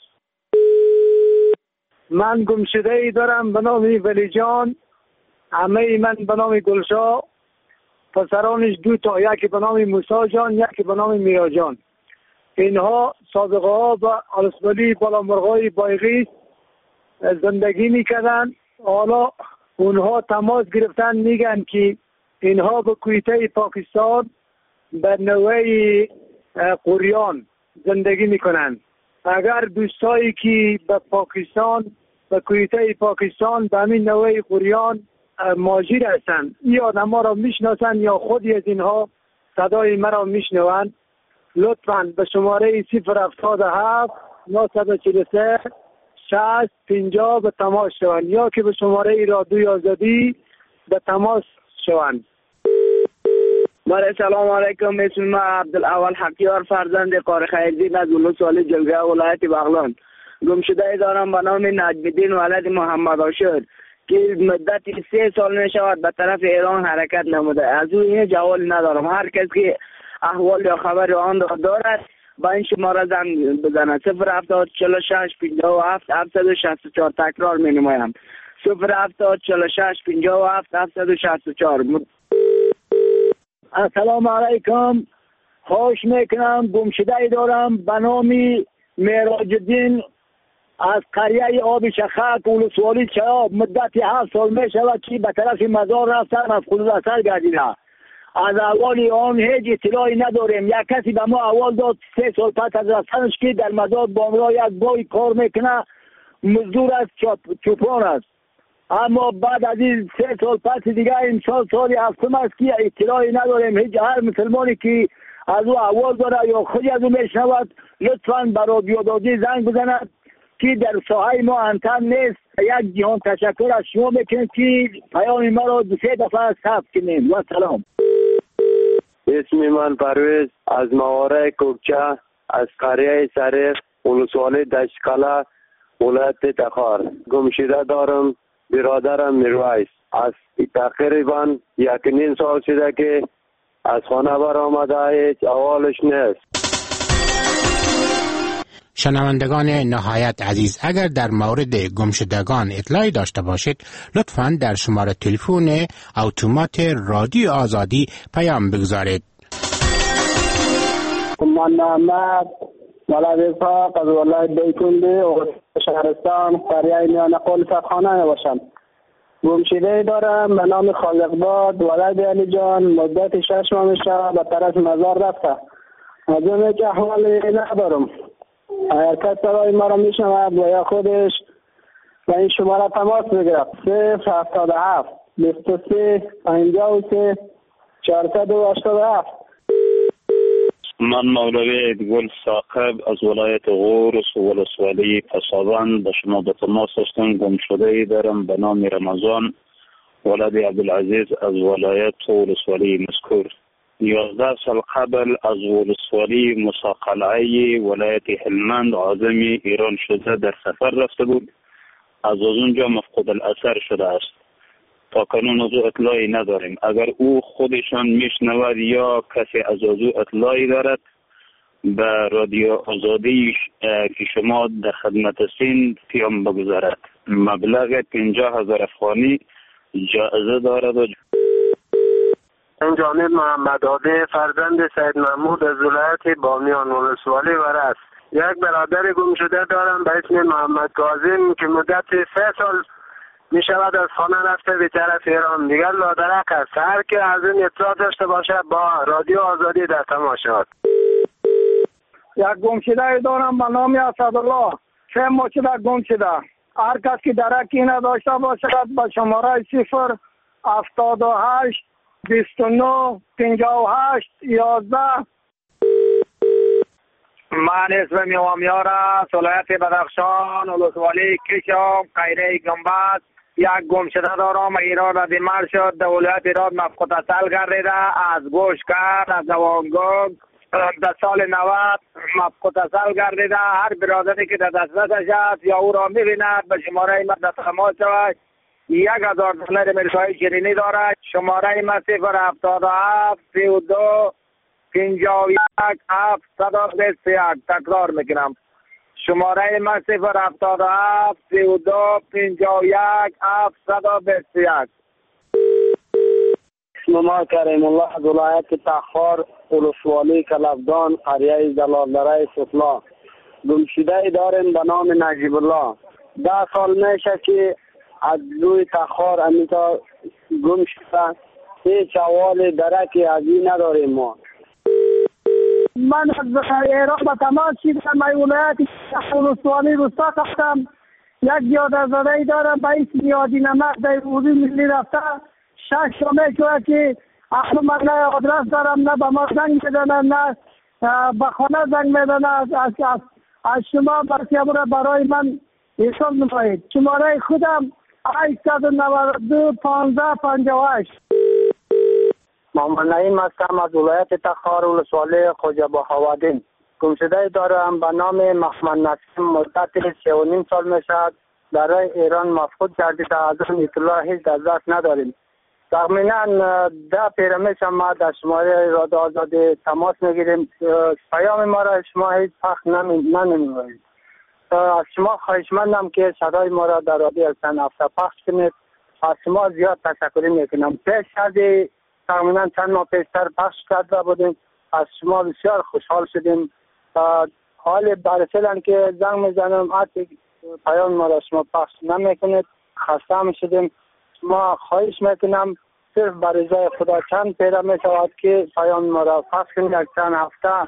من گمشده ای دارم به نام ولی جان. عمه من به نام گلشا، پسرانش دو تا، یکی به نام موسی جان یکی به نام میا جان. اینها سابقه ها به آلسبالی بالامرغای بایغیس زندگی میکردن. حالا اونها تماس گرفتن میگن که
اینها به کویته پاکستان به نوعی قریان زندگی میکنند. اگر دوستایی که به پاکستان به کویته پاکستان به همین نوعی قریان ماجر هستند، این آدم ها را میشناسند یا خودی از اینها صدای مرا میشنوند، لطفاً به شماره صفر هفتاد و هفت نهصد و چهل و سه شصت پنجاه به تماس شوند یا که به شماره رادیوی آزادی به تماس شوند.
بله، سلام علیکم. اسم ما عبدالاول حقیار فرزند قاری خیرزی از ولسوالی جلگه ولایت بغلان. گمشده دارم به نام نجم‌الدین ولد محمد عاشر که مدت سه سال می شود به طرف ایران حرکت نموده. از او این جواب ندارم. هر کس که احوال یا خبر آن را دارد با این شماره زنگ بزند. صفر هفتاد چهل و شش پنجاه و هفت هفتصد و شصت و چهار. تکرار می نمایم. صفر هفتاد چهل و شش پنجاه و هفت هفتصد و شصت و چهار.
السلام علیکم. خوش میکنم. گمشده دارم به نام معراج الدین از قریه آب شخک ولسوالی چراب. مدت هفت سال می شود که به طرف مزار رفتم، از خود اثر گردیده. از اول آن هیچ اطلاعی نداریم. یک کسی به ما اول داد سه سال پس از رفتنش که در مزار بامرا یک بای کار میکنه، مزدور است، چوپان است. اما بعد از این سه سال پس دیگه امسال سال هفتم است که اطلاعی نداریم. هیچ هر مسلمانی که از او اول داره یا خودی از او میشنود لطفاً به رادیو آزادی زنگ بزند که در ساحه ما انتن نیست. یک جهان تشکر از شما میکنم که پیام ما را دو سه دفعه ثبت کنیم. و سلام.
اسم من پرویز از مواره کوکچه از قریه سریخ ولسوالی دشتقله ولایت تخار. گمشده دارم. برادرم میرویس است. تقریبا یک نیم سال شده که از خانه بر آمده، هیچ احوالش نیست.
شنوندگان نهایت عزیز، اگر در مورد گمشدگان اطلاعی داشته باشید لطفاً در شماره تلفن اتومات رادیو آزادی پیام بگذارید.
من محمد ولد اسحاق از ولایت بیکندی و شهرستان قریه میان قول صدخانه باشم. گمشده دارم به نام خالقباد ولد علی جان. مدت شش ماه میشه به طرف مزار رفته. از اون که احوالی ندارم. اگر کس صدای ما را میشنود و یا خودش و این شماره تماس بگیرد. صفر هفتاد و هفت بیست و سه پنجاه و سه چهارصد و هشتاد و هفت.
من مولوی گل ثاقب از ولایت غورس و ولسوالی پسابان به شما به تماس هستم. گمشده دارم به نام رمضان ولد عبدالعزیز از ولایت ولسوالی مذکور. یازده سال قبل از ولسوالی مساقلعه ولایت هلمند عازم ایران شده در سفر رفته بود. از اونجا مفقود الاثر شده است. تا کنون از او اطلاعی نداریم. اگر او خودشان میشنود یا کسی از او اطلاعی دارد به رادیو آزادی که شما در خدمت هستین پیام بگذارد. مبلغ پنجاه هزار افغانی جایزه دارد. و
این جانب محمد عادی فرزند سید محمود از ولایت بامیان ولسوالی ورست. یک برادر گم شده دارم به اسم محمد کاظم که مدت سه سال می شود از خانه رفته به طرف ایران. دیگر لادرک است. هر که از این اطلاع داشته باشه با رادیو آزادی در تماس شود.
یک گم شده دارم به نام اسدالله. سه ماه شده گم شده. هر کس که درکی نداشته باشد با شماره صفر هفتاد و هشت بیست و نه پنجاه و هشت یازده.
من اسم میوامیار است. ولایت بدخشان ولسوالی کشم قریه گنبد. یک گمشده دارم. ایران را بیمار شد در ولایت ایران مفقود اصل گردیده. از گوش کرد از دوانگوگ در سال نود مفقود اصل گردیده. هر برادری که در دسترسش است یا او را میبیند به شماره ما در تماس شود. یک هزار دلار امریکایی شیرینی دارد. شماره ما صفر هفتاد و هفت سی و دو پنجاه و یک هفتصد و بیست و یک. تکرار میکنم. شماره ما صفر هفتاد و هفت سی و دو پنجاه و یک هفتصد و بیست و یک.
اسم ما کریم الله از ولایت تخار ولسوالی کلفدان قریه جلالدره سفلا. گمشده داریم به نام نجیب الله. ده سال میشه که از روی تخار امیتا گم شده.
هیچ احوال درکی از این نداریم ما.
من از ایران به تماس شدم، من ولایت ولسوالی روستا رفتم، یک یاد زده‌ای دارم به اسم یادی نمک در حوزه ملی رفته. شش شامه شده که اصلا من نه آدرس دارم، نه به ما زنگ میزنن، نه به خانه زنگ میزنن. از, از, از, از شما برسیابره برای من ایشان نمایید. شماره خودم هشتصد و نود و دو پانزده پنجاه و هشت.
محمد نعیم هستم از ولایت تخار ولسوالی خوجا بهاودین. گمشده دارم به نام محمد نسیم. مدت سه و نیم سال میشد در راه ایران مفقود گردیده. از اون اطلاع هیچ از دست نداریم. تقریبا ده پیرامه ما در شماره رادیو آزادی تماس میگیریم. پیام ما را شما هیچ پخش نمی‌کنید. از شما خواهشمندم که صدای ما را در رادیو چند هفته پخش کنید. از شما زیاد تشکر میکنم. پیش از تقریبا چند ماه پیشتر پخش کرده بودیم. از شما بسیار خوشحال شدیم. حال برسلن که زنگ میزنم حتی پیام ما را شما پخش نمیکنید. خسته میشدیم. شما خواهش میکنم صرف برای رضای خدا چند پیره میشود که پیام ما را پخش کنید. یک چند هفته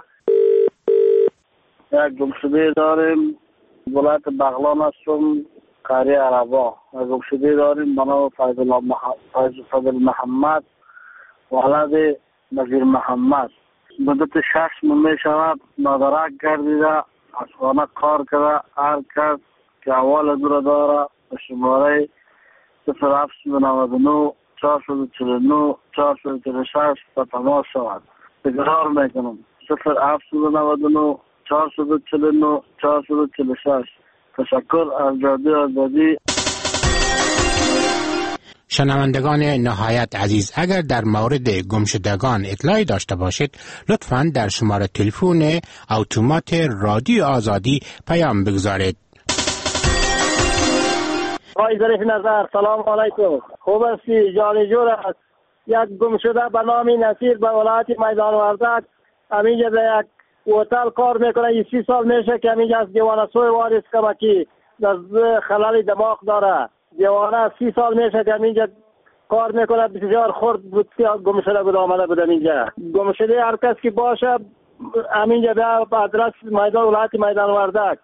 یک گمشده داریم. ولایت بغلان هستم، قریه عربا. یک گمشده داریم به نام فیض محمد ولد نظیر محمد. مدت شش ماه می شود مدرک گردیده، از خانه کار کرده. هر کس که احوال دور داره به شماره صفر هفت نود و نه چهارصد و چهل و نه چهارصد و چهل و شش به تماس شود. تکرار میکنم صفر هفت نود و نه چهارصد و چهل و نه چهارصد و چهل و شش. تشکر از رادیو آزادی.
شنوندگان نهایت عزیز، اگر در مورد گمشدگان اطلاعی داشته باشید لطفاً در شماره تلفن اتومات رادیو آزادی پیام بگذارید.
آقای ظریف نظر، سلام علیکم. خوب هستی؟ جان جور است. یک گمشده به نام نصیر به ولایت میدان وردک. همینجا در یک هتل کار میکنه. این سی سال میشه که همینجا از دیوانسوی وارث کمکی از خلال دماغ داره. دیوانه سی سال میشه که همینجا کار میکنه. بسیار خورد بود که گمشده بود آمده بود همینجا. گمشده هر کس که باشه همینجا بیا به آدرس میدان ولایت میدان وردک.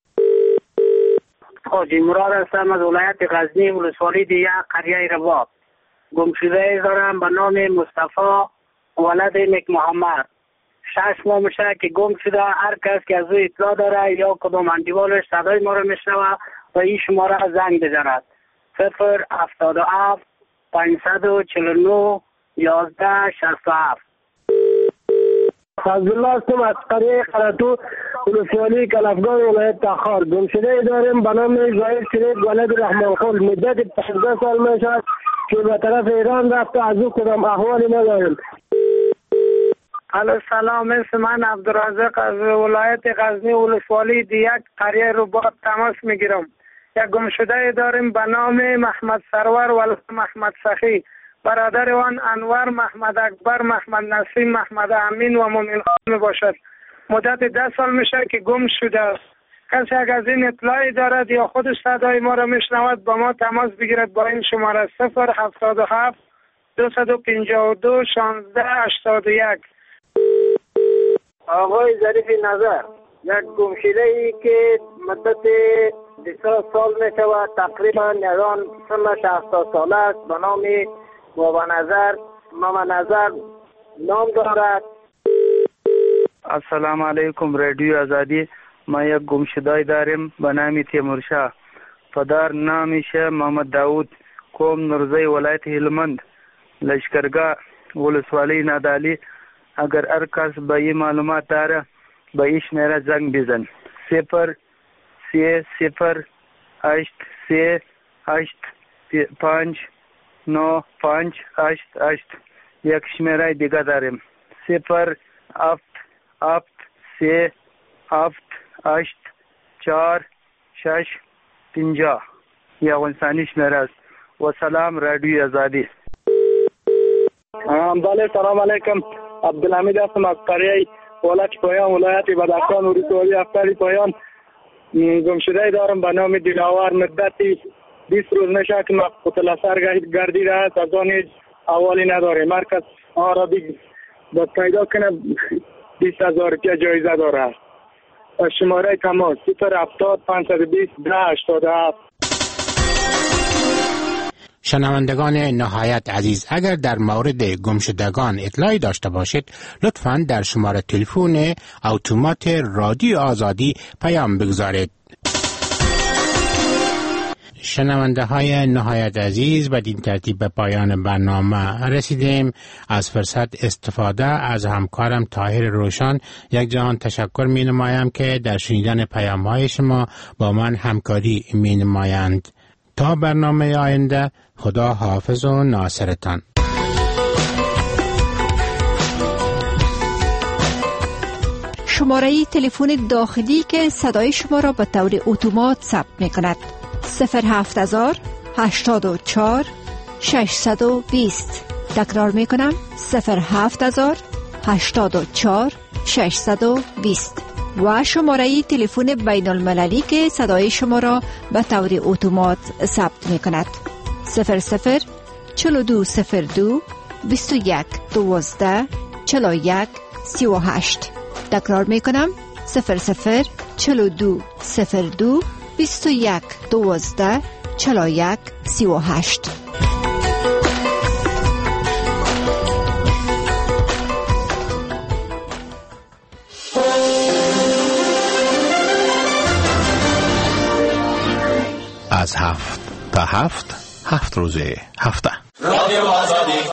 حاجی مراد هستم از ولایت غزنی ولسوالی دیگه قریه رباب. گمشده دارم به نام مصطفی ولد نک محمد. شش ماه میشه که گم شده. هر کس که از او اطلاع داره یا کدام اندیوالش صدای ما رو میشنوه و این شماره زنگ بزند. صفر هفتاد و هفت پانصد و چهل و نه یازده شصت و هفت.
فضل الله هستم از قریه قرطو ولسوالی کلفگان ولایت تخار. گمشده داریم به نام زاهد شریف ولد رحمان خل. مدت پانزده سال میشد که به طرف ایران رفته. از او کدام احوالی نداریم.
الو سلام، اسم من عبدالرزاق از ولایت غزنی ولسوالی دیگ قریه رباط تماس میگیرم. یک گمشده داریم به نام محمد سرور ولد محمد سخی. برادر آن انور محمد اکبر محمد نسیم محمد امین و مومن خان باشد. مدت ده سال میشه که گم شده است. کسی اگر از این اطلاعی دارد یا خودش صدای ما را میشنود با ما تماس بگیرد با این شماره صفر هفتاد و هفت دوصد و پنجاه و دو شانزده هشتاد و یک.
آقای ظریف نظر، یک گمشده ای که مدت بیست سال می شود تقریبا یگان سنش هفتاد ساله است به نام بابا نظر ماما نظر نام دارد.
السلام علیکم رادیو آزادی. ما یک گمشده داریم به نام تیمورشاه. پدر نامش محمد داود، قوم نورزی، ولایت هلمند، لشکرگاه ولسوالی نادعلی. اگر هر کس به این معلومات داره به این شماره زنگ بزن. صفر سه صفر هشت سه هشت پنج نو پنج هشت هشت. یک شماره دیگه داریم صفر هفت هفت سه هفت هشت چهار شش پنجاه. یک انسانی شماره است. و سلام رادیو آزادی.
بله سلام علیکم. عبدالحمید هستم از قریه ولک پایان ولایت بدخشان ولسوالی افطاری پایان. گمشده دارم به نام دلاور. مدتی بیست روز میشه که مقتول اثر گردیده است. از آن
اوالی نداره. مرکز آرا با پیدا کنه بیست هزار روپیه جایزه داره. شماره تماس صفر هفتاد پانصد و بیست ده هشتاد و هفت.
شنوندگان نهایت عزیز، اگر در مورد گمشدگان اطلاعی داشته باشید لطفاً در شماره تلفن اتومات رادیو آزادی پیام بگذارید. شنونده های نهایت عزیز، بدین ترتیب به پایان برنامه رسیدیم. از فرصت استفاده از همکارم طاهر روشن یک جهان تشکر می نمایم که در شنیدن پیام های شما با من همکاری می نمایند. تا برنامه آینده، خدا حافظ و ناصرتان.
شماره تلفن داخلی که صدای شما را به طور اتومات ثبت می کند: صفر هفت هزار هشتاد و چهار ششصد و بیست. تکرار می کنم: صفر هفت هزار هشتاد و چهار ششصد و بیست. و شماره تلفن بین المللی که صدای شما را به طور اتومات ثبت می کند: صفر صفر چهل و دو صفر دو بیست و یک دوازده چهل و یک سی و هشت. تکرار می کنم: صفر صفر چهل و دو صفر دو بیست و یک دوازده چهل و یک سی و هشت.
از هفت تا هفت، هفت روزه هفته.
رادیو آزادی.